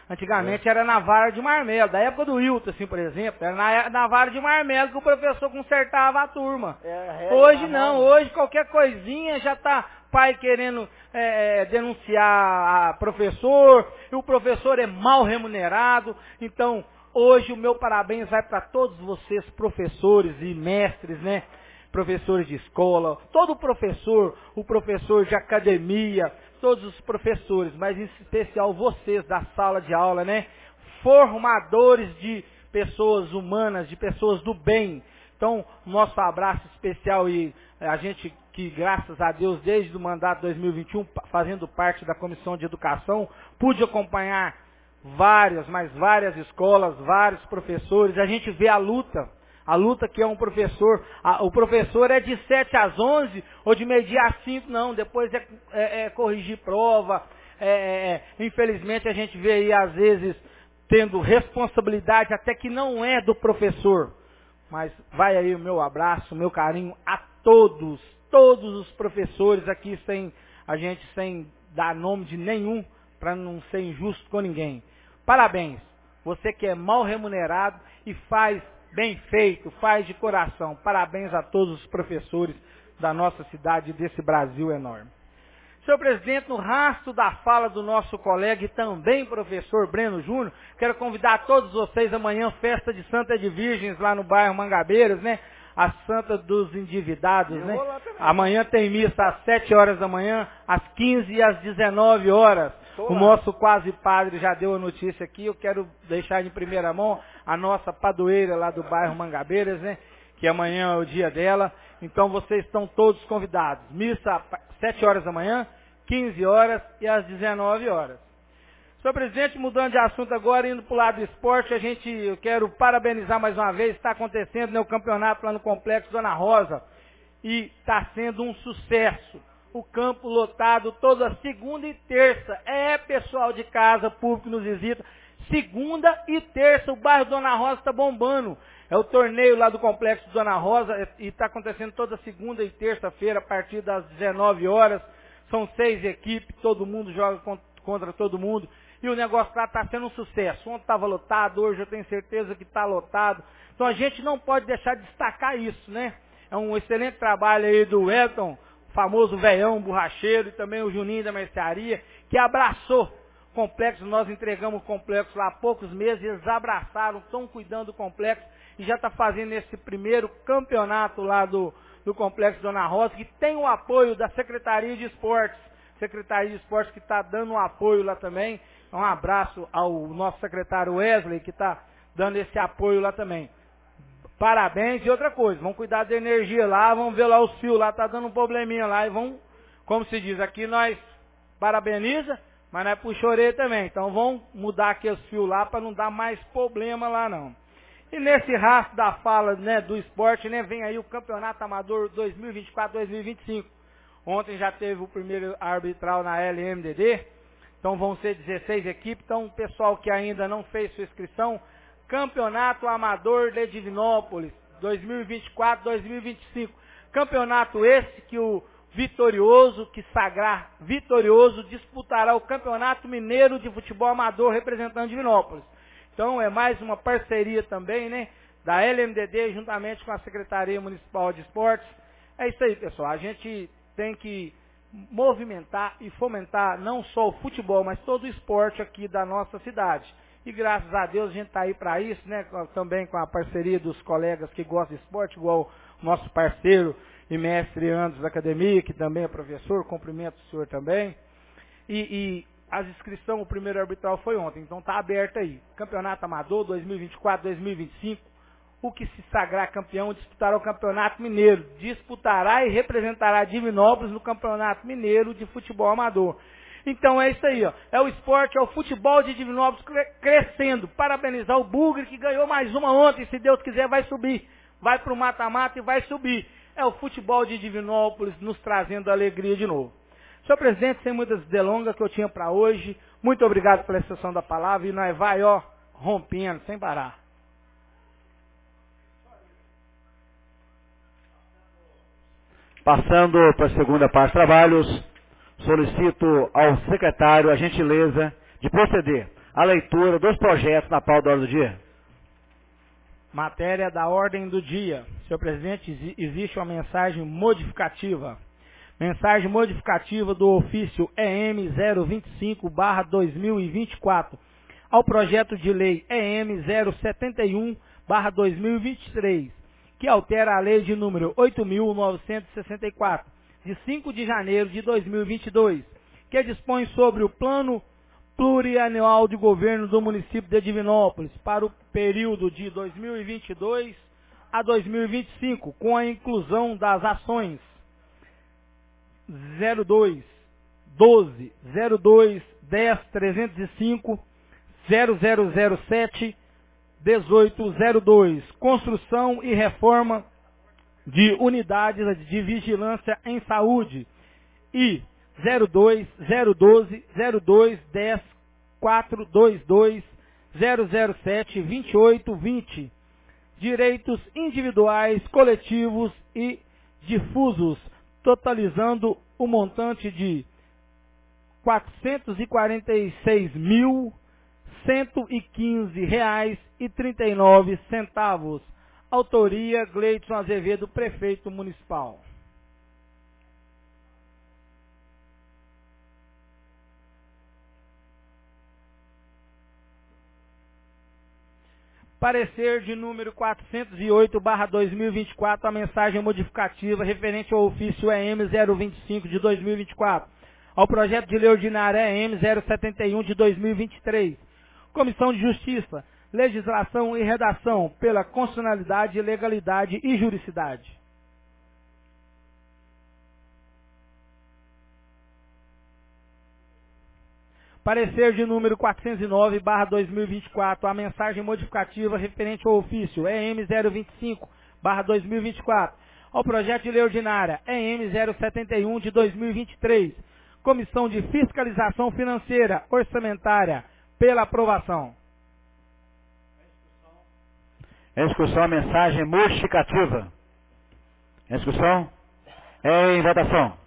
Antigamente era na vara de marmelo, da época do Wilton, assim, por exemplo, era na vara de marmelo que o professor consertava a turma. Hoje não, hoje qualquer coisinha já tá pai querendo denunciar a professor, e o professor é mal remunerado. Então, hoje o meu parabéns vai para todos vocês, professores e mestres, né? Professores de escola, todo professor, o professor de academia, todos os professores, mas em especial vocês da sala de aula, né? Formadores de pessoas humanas, de pessoas do bem. Então, nosso abraço especial, e a gente que, graças a Deus, desde o mandato 2021, fazendo parte da Comissão de Educação, pude acompanhar várias escolas, vários professores. A gente vê a luta que é um professor. O professor é de 7 às 11 ou de meio-dia às 5, não. Depois é corrigir prova. Infelizmente a gente vê aí, às vezes, tendo responsabilidade até que não é do professor. Mas vai aí o meu abraço, o meu carinho a todos os professores aqui, sem dar nome de nenhum, para não ser injusto com ninguém. Parabéns. Você que é mal remunerado e faz bem feito, faz de coração. Parabéns a todos os professores da nossa cidade e desse Brasil enorme. Senhor presidente, no rastro da fala do nosso colega e também professor Breno Júnior, quero convidar todos vocês amanhã, festa de Santa de Virgens lá no bairro Mangabeiras, né? A Santa dos Endividados, né? Amanhã tem missa às 7 horas da manhã, às 15 e às 19 horas. O nosso quase padre já deu a notícia aqui, eu quero deixar em primeira mão a nossa padroeira lá do bairro Mangabeiras, né? Que amanhã é o dia dela. Então vocês estão todos convidados. Missa às 7 horas da manhã, 15 horas e às 19 horas. Senhor presidente, mudando de assunto agora, indo para o lado do esporte, eu quero parabenizar mais uma vez, está acontecendo, né, o campeonato lá no Complexo Dona Rosa, e está sendo um sucesso. O campo lotado toda segunda e terça. Pessoal de casa, público nos visita. Segunda e terça, o bairro Dona Rosa está bombando. É o torneio lá do Complexo Dona Rosa, e está acontecendo toda segunda e terça-feira, a partir das 19 horas. São 6 equipes, todo mundo joga contra todo mundo. E o negócio lá está sendo um sucesso. Ontem estava lotado, hoje eu tenho certeza que está lotado. Então a gente não pode deixar de destacar isso, né? É um excelente trabalho aí do Elton, famoso velhão borracheiro, e também o Juninho da Mercearia, que abraçou o complexo. Nós entregamos o complexo lá há poucos meses, eles abraçaram, estão cuidando do complexo, e já está fazendo esse primeiro campeonato lá do Complexo Dona Rosa, que tem o apoio da Secretaria de Esportes. Secretaria de Esportes que está dando um apoio lá também. Um abraço ao nosso secretário Wesley, que está dando esse apoio lá também. Parabéns. E outra coisa, vamos cuidar da energia lá, vamos ver lá os fios lá, está dando um probleminha lá, e vamos, como se diz, aqui nós parabeniza, mas nós puxa a orelha também. Então vamos mudar aqui os fios lá para não dar mais problema lá não. E nesse rastro da fala, né, do esporte, né, vem aí o Campeonato Amador 2024-2025. Ontem já teve o primeiro arbitral na LMDD, então vão ser 16 equipes. Então o pessoal que ainda não fez sua inscrição, Campeonato Amador de Divinópolis 2024-2025. Campeonato esse que o vitorioso, que sagrar vitorioso, disputará o Campeonato Mineiro de Futebol Amador representando Divinópolis. Então é mais uma parceria também, né, da LMDD juntamente com a Secretaria Municipal de Esportes. É isso aí, pessoal. A gente tem que movimentar e fomentar não só o futebol, mas todo o esporte aqui da nossa cidade. E graças a Deus a gente está aí para isso, né? Também com a parceria dos colegas que gostam de esporte, igual o nosso parceiro e mestre Anderson da academia, que também é professor, cumprimento o senhor também. E as inscrições, o primeiro arbitral foi ontem, então está aberto aí. Campeonato Amador 2024-2025. O que se sagrar campeão disputará o Campeonato Mineiro. Disputará e representará Divinópolis no Campeonato Mineiro de Futebol Amador. Então é isso aí, ó. É o esporte, é o futebol de Divinópolis crescendo. Parabenizar o Bugre, que ganhou mais uma ontem. Se Deus quiser, vai subir. Vai para o mata-mata e vai subir. É o futebol de Divinópolis nos trazendo alegria de novo. Senhor presidente, sem muitas delongas que eu tinha para hoje, muito obrigado pela exceção da palavra. E nós vai, ó, rompendo, sem parar. Passando para a segunda parte de trabalhos, solicito ao secretário a gentileza de proceder a leitura dos projetos na pauta da ordem do dia. Matéria da ordem do dia. Senhor presidente, existe uma mensagem modificativa. Mensagem modificativa do ofício EM 025/2024 ao projeto de lei EM 071/2023, que altera a lei de número 8.964, de 5 de janeiro de 2022, que dispõe sobre o plano plurianual de governo do município de Divinópolis para o período de 2022 a 2025, com a inclusão das ações 02, 12, 02, 10, 305, 0007, 1802, construção e reforma de unidades de vigilância em saúde, e 02, 012, 02, 10, 422, 007, 2820, direitos individuais, coletivos e difusos, totalizando o montante de R$ 446.115,39. Autoria Gleidson Azevedo, prefeito municipal. Parecer de número 408/2024, a mensagem modificativa referente ao ofício EM 025 de 2024, ao projeto de lei ordinária EM 071 de 2023. Comissão de Justiça, Legislação e Redação, pela constitucionalidade, legalidade e juridicidade. Parecer de número 409/2024, a mensagem modificativa referente ao ofício EM 025/2024, ao projeto de lei ordinária EM 071 de 2023, Comissão de Fiscalização Financeira Orçamentária, pela aprovação. Em discussão, a mensagem modificativa. Em discussão, em votação.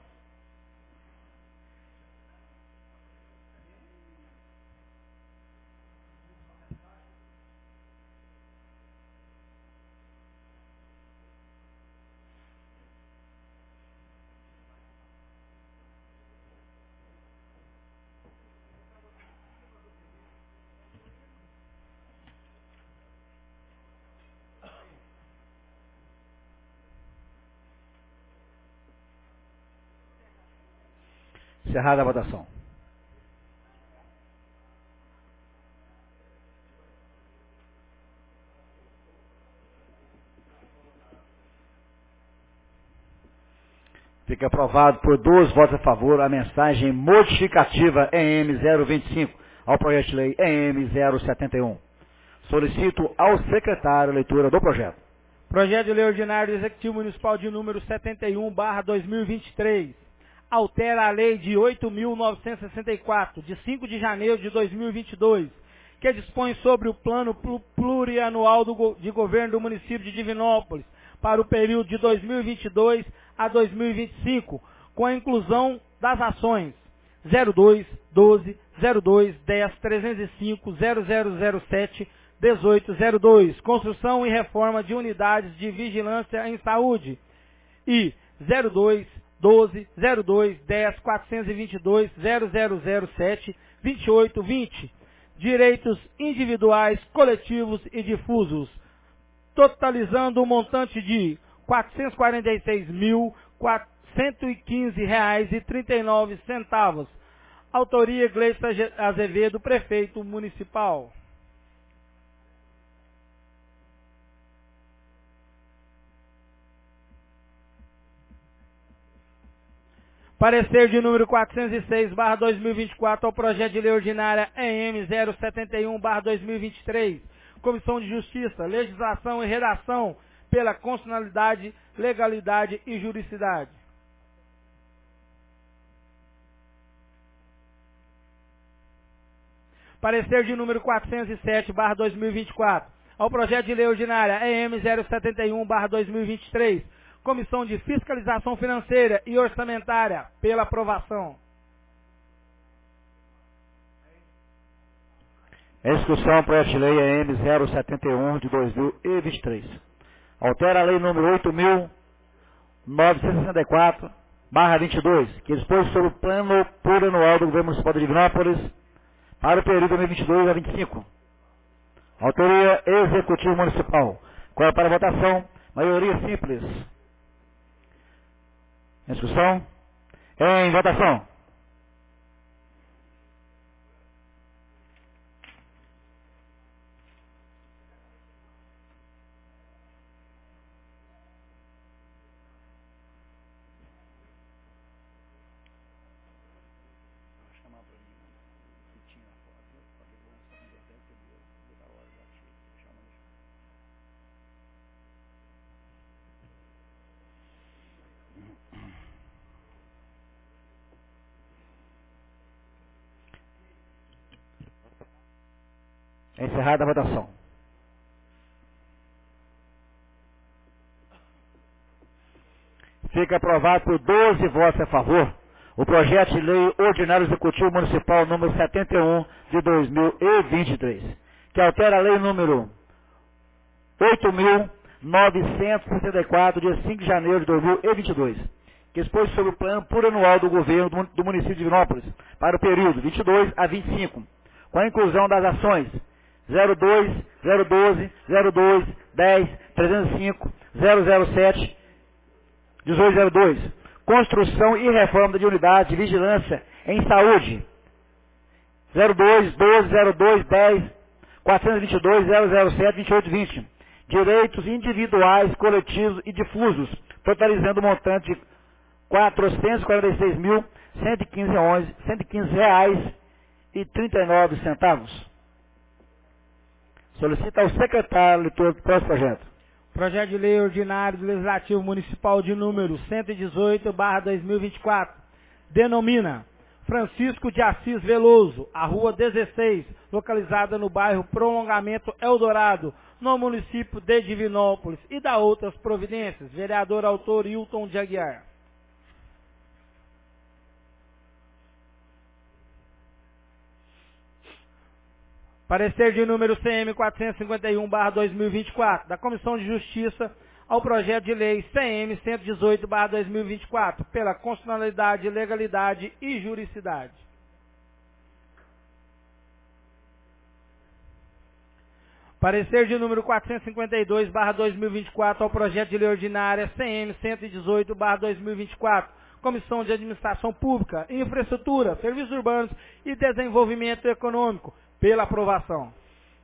Encerrada a votação. Fica aprovado por 12 votos a favor a mensagem modificativa EM 025 ao projeto de lei EM 071. Solicito ao secretário a leitura do projeto. Projeto de lei ordinário do Executivo Municipal de número 71/2023. Altera a lei de 8.964, de 5 de janeiro de 2022, que dispõe sobre o plano plurianual de governo do município de Divinópolis para o período de 2022 a 2025, com a inclusão das ações 02, 12, 02, 10, 305, 0007, 1802, construção e reforma de unidades de vigilância em saúde, e 02, 12, 02, 10, 422, 0007, 2820, direitos individuais, coletivos e difusos, totalizando um montante de R$ 446.115,39. Autoria Gleidson Azevedo, prefeito municipal. Parecer de número 406/2024 ao projeto de lei ordinária EM 071/2023, Comissão de Justiça, Legislação e Redação, pela constitucionalidade, legalidade e juridicidade. Parecer de número 407/2024 ao projeto de lei ordinária EM 071/2023, Comissão de Fiscalização Financeira e Orçamentária, pela aprovação. Em discussão, projeto de lei AM 071 de 2023. Altera a lei número 8.964/22, que dispõe sobre o plano plurianual do governo municipal de Divinópolis para o período 2022 a 25. Autoria Executivo Municipal. Qual é para votação? Maioria simples. Em discussão? Em votação. Encerrada a votação. Fica aprovado por 12 votos a favor o projeto de lei ordinário executivo municipal número 71 de 2023, que altera a lei número 8.964 de 5 de janeiro de 2022, que expôs sobre o plano plurianual do governo do município de Divinópolis para o período 22 a 25, com a inclusão das ações 02, 012, 02, 10, 305, 007, 1802. Construção e reforma de unidade de vigilância em saúde. 02, 12, 02, 10, 422, 007, 2820. Direitos individuais, coletivos e difusos, totalizando o montante de R$ 446.115,39. Solicita ao secretário leitor do próximo projeto. Projeto de lei ordinário do Legislativo Municipal de número 118/2024. Denomina Francisco de Assis Veloso, a Rua 16, localizada no bairro Prolongamento Eldorado, no município de Divinópolis, e dá outras providências. Vereador autor Hilton de Aguiar. Parecer de número CM 451/2024, da Comissão de Justiça ao projeto de lei CM 118/2024, pela constitucionalidade, legalidade e juridicidade. Parecer de número 452/2024 ao projeto de lei ordinária CM 118/2024, Comissão de Administração Pública, Infraestrutura, Serviços Urbanos e Desenvolvimento Econômico, pela aprovação.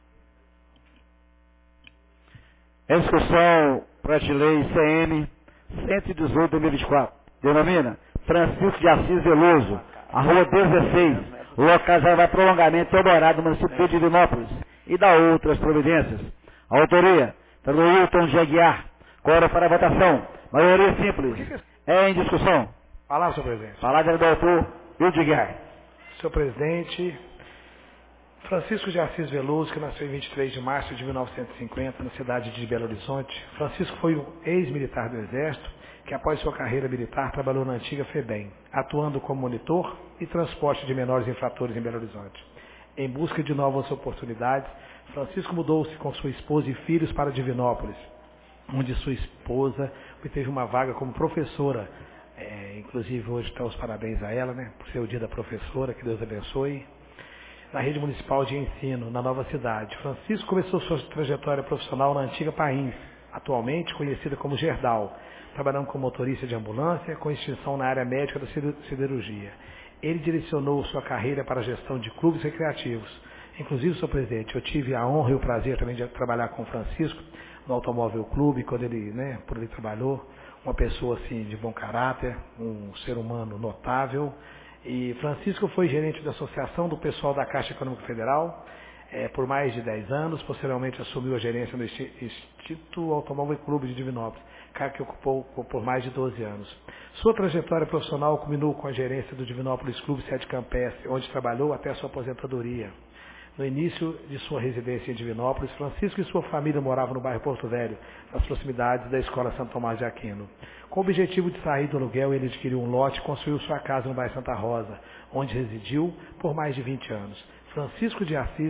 Em discussão, projeto de lei CM 118/2024. Denomina Francisco de Assis Veloso, a Rua 16, localizada em prolongamento Eldorado, no município de Divinópolis, e da outras providências. Autoria, pelo Hilton de Aguiar. Cora para a votação. Maioria simples. Em discussão. Palavra, senhor presidente. Palavra do autor Hilton de Aguiar. Senhor presidente, Francisco de Assis Veloso, que nasceu em 23 de março de 1950, na cidade de Belo Horizonte. Francisco foi um ex-militar do Exército, que após sua carreira militar trabalhou na antiga FEBEM, atuando como monitor e transporte de menores infratores em Belo Horizonte. Em busca de novas oportunidades, Francisco mudou-se com sua esposa e filhos para Divinópolis, onde sua esposa obteve uma vaga como professora. Inclusive hoje está os parabéns a ela, né, por ser o dia da professora, que Deus abençoe. Na rede municipal de ensino, na nova cidade. Francisco começou sua trajetória profissional na antiga Pains, atualmente conhecida como Gerdau, trabalhando como motorista de ambulância, com extinção na área médica da siderurgia. Ele direcionou sua carreira para a gestão de clubes recreativos. Inclusive, senhor presidente, eu tive a honra e o prazer também de trabalhar com o Francisco no Automóvel Clube, quando ele, por ele trabalhou, uma pessoa assim de bom caráter, um ser humano notável. E Francisco foi gerente da Associação do Pessoal da Caixa Econômica Federal por mais de 10 anos. Posteriormente assumiu a gerência do Instituto Automóvel Clube de Divinópolis, cargo que ocupou por mais de 12 anos. Sua trajetória profissional culminou com a gerência do Divinópolis Clube Sede Campestre, onde trabalhou até sua aposentadoria. No início de sua residência em Divinópolis, Francisco e sua família moravam no bairro Porto Velho, nas proximidades da Escola Santo Tomás de Aquino. Com o objetivo de sair do aluguel, ele adquiriu um lote e construiu sua casa no bairro Santa Rosa, onde residiu por mais de 20 anos. Francisco de Assis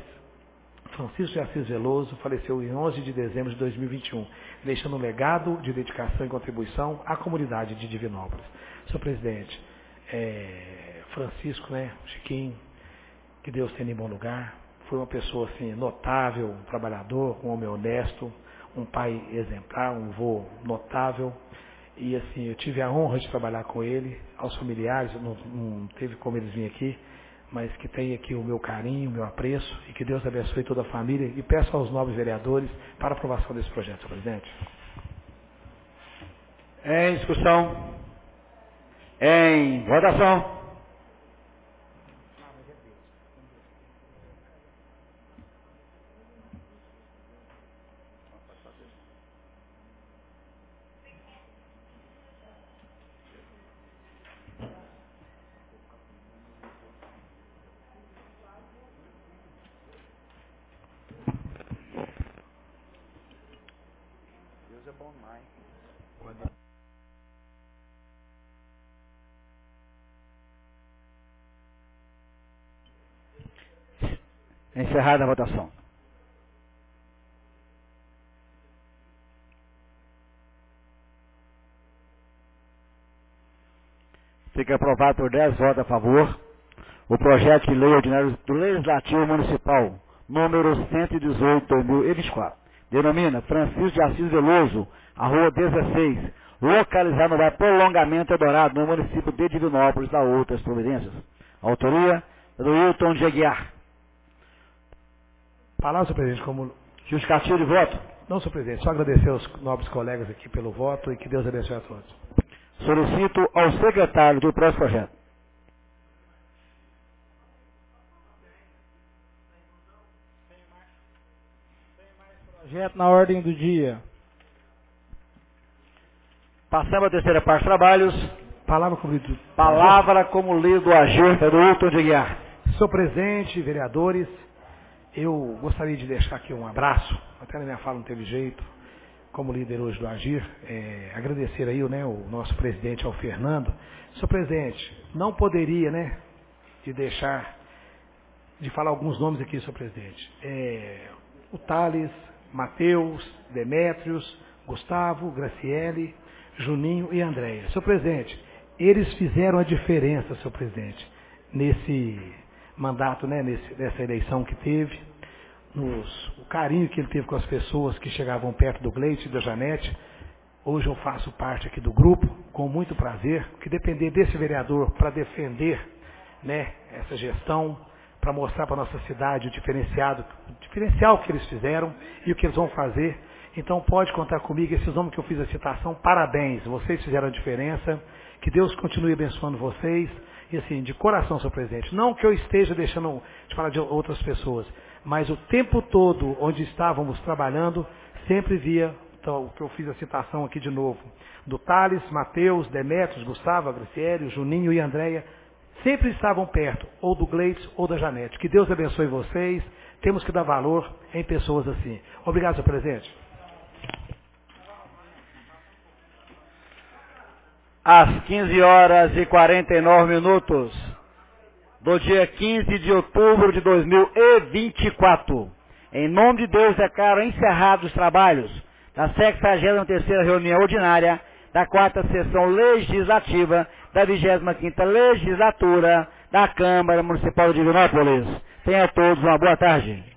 Veloso faleceu em 11 de dezembro de 2021, deixando um legado de dedicação e contribuição à comunidade de Divinópolis. Senhor presidente, Francisco, né, Chiquinho, que Deus tenha em bom lugar, foi uma pessoa assim, notável, um trabalhador, um homem honesto, um pai exemplar, um avô notável. E assim, eu tive a honra de trabalhar com ele, aos familiares, não teve como eles virem aqui, mas que tenha aqui o meu carinho, o meu apreço, e que Deus abençoe toda a família, e peço aos nobres vereadores para a aprovação desse projeto, senhor presidente. Em discussão. Em votação. Encerrada a votação. Fica aprovado por 10 votos a favor o projeto de lei ordinário do Legislativo Municipal, número 118/2024. Denomina Francisco de Assis Veloso, a Rua 16, localizada no bairro Prolongamento Eldorado, no município de Divinópolis, da outras providências. Autoria do Hilton de Aguiar. Palavra, senhor presidente, como... Justificativo de voto? Não, senhor presidente, só agradecer aos nobres colegas aqui pelo voto e que Deus abençoe a todos. Solicito ao secretário do próximo projeto. Projeto na ordem do dia. Passamos à terceira parte dos trabalhos. Palavra como líder do agir do Hilton de Aguiar. Senhor presidente, vereadores, eu gostaria de deixar aqui um abraço, até na minha fala não teve jeito, como líder hoje do Agir, agradecer aí o nosso presidente, ao Fernando. Senhor presidente, não poderia, de deixar de falar alguns nomes aqui, senhor presidente. O Thales, Mateus, Demétrios, Gustavo, Graciele, Juninho e Andréia. Senhor presidente, eles fizeram a diferença, senhor presidente, nesse mandato, nessa eleição que teve, o carinho que ele teve com as pessoas que chegavam perto do Gleite e da Janete. Hoje eu faço parte aqui do grupo, com muito prazer, que depender desse vereador para defender essa gestão, para mostrar para a nossa cidade o diferencial que eles fizeram e o que eles vão fazer. Então pode contar comigo, esses homens que eu fiz a citação, parabéns, vocês fizeram a diferença, que Deus continue abençoando vocês. E assim, de coração, senhor presidente, não que eu esteja deixando de falar de outras pessoas, mas o tempo todo onde estávamos trabalhando, sempre via, então, que eu fiz a citação aqui de novo, do Thales, Mateus, Demétrios, Gustavo, Graciele, Juninho e Andréia, sempre estavam perto, ou do Gleitz ou da Janete. Que Deus abençoe vocês, temos que dar valor em pessoas assim. Obrigado, senhor presidente. Às 15h49 do dia 15 de outubro de 2024. Em nome de Deus, declaro encerrados os trabalhos da 63ª reunião ordinária da 4ª sessão legislativa da 25ª legislatura da Câmara Municipal de Divinópolis. Tenha todos uma boa tarde.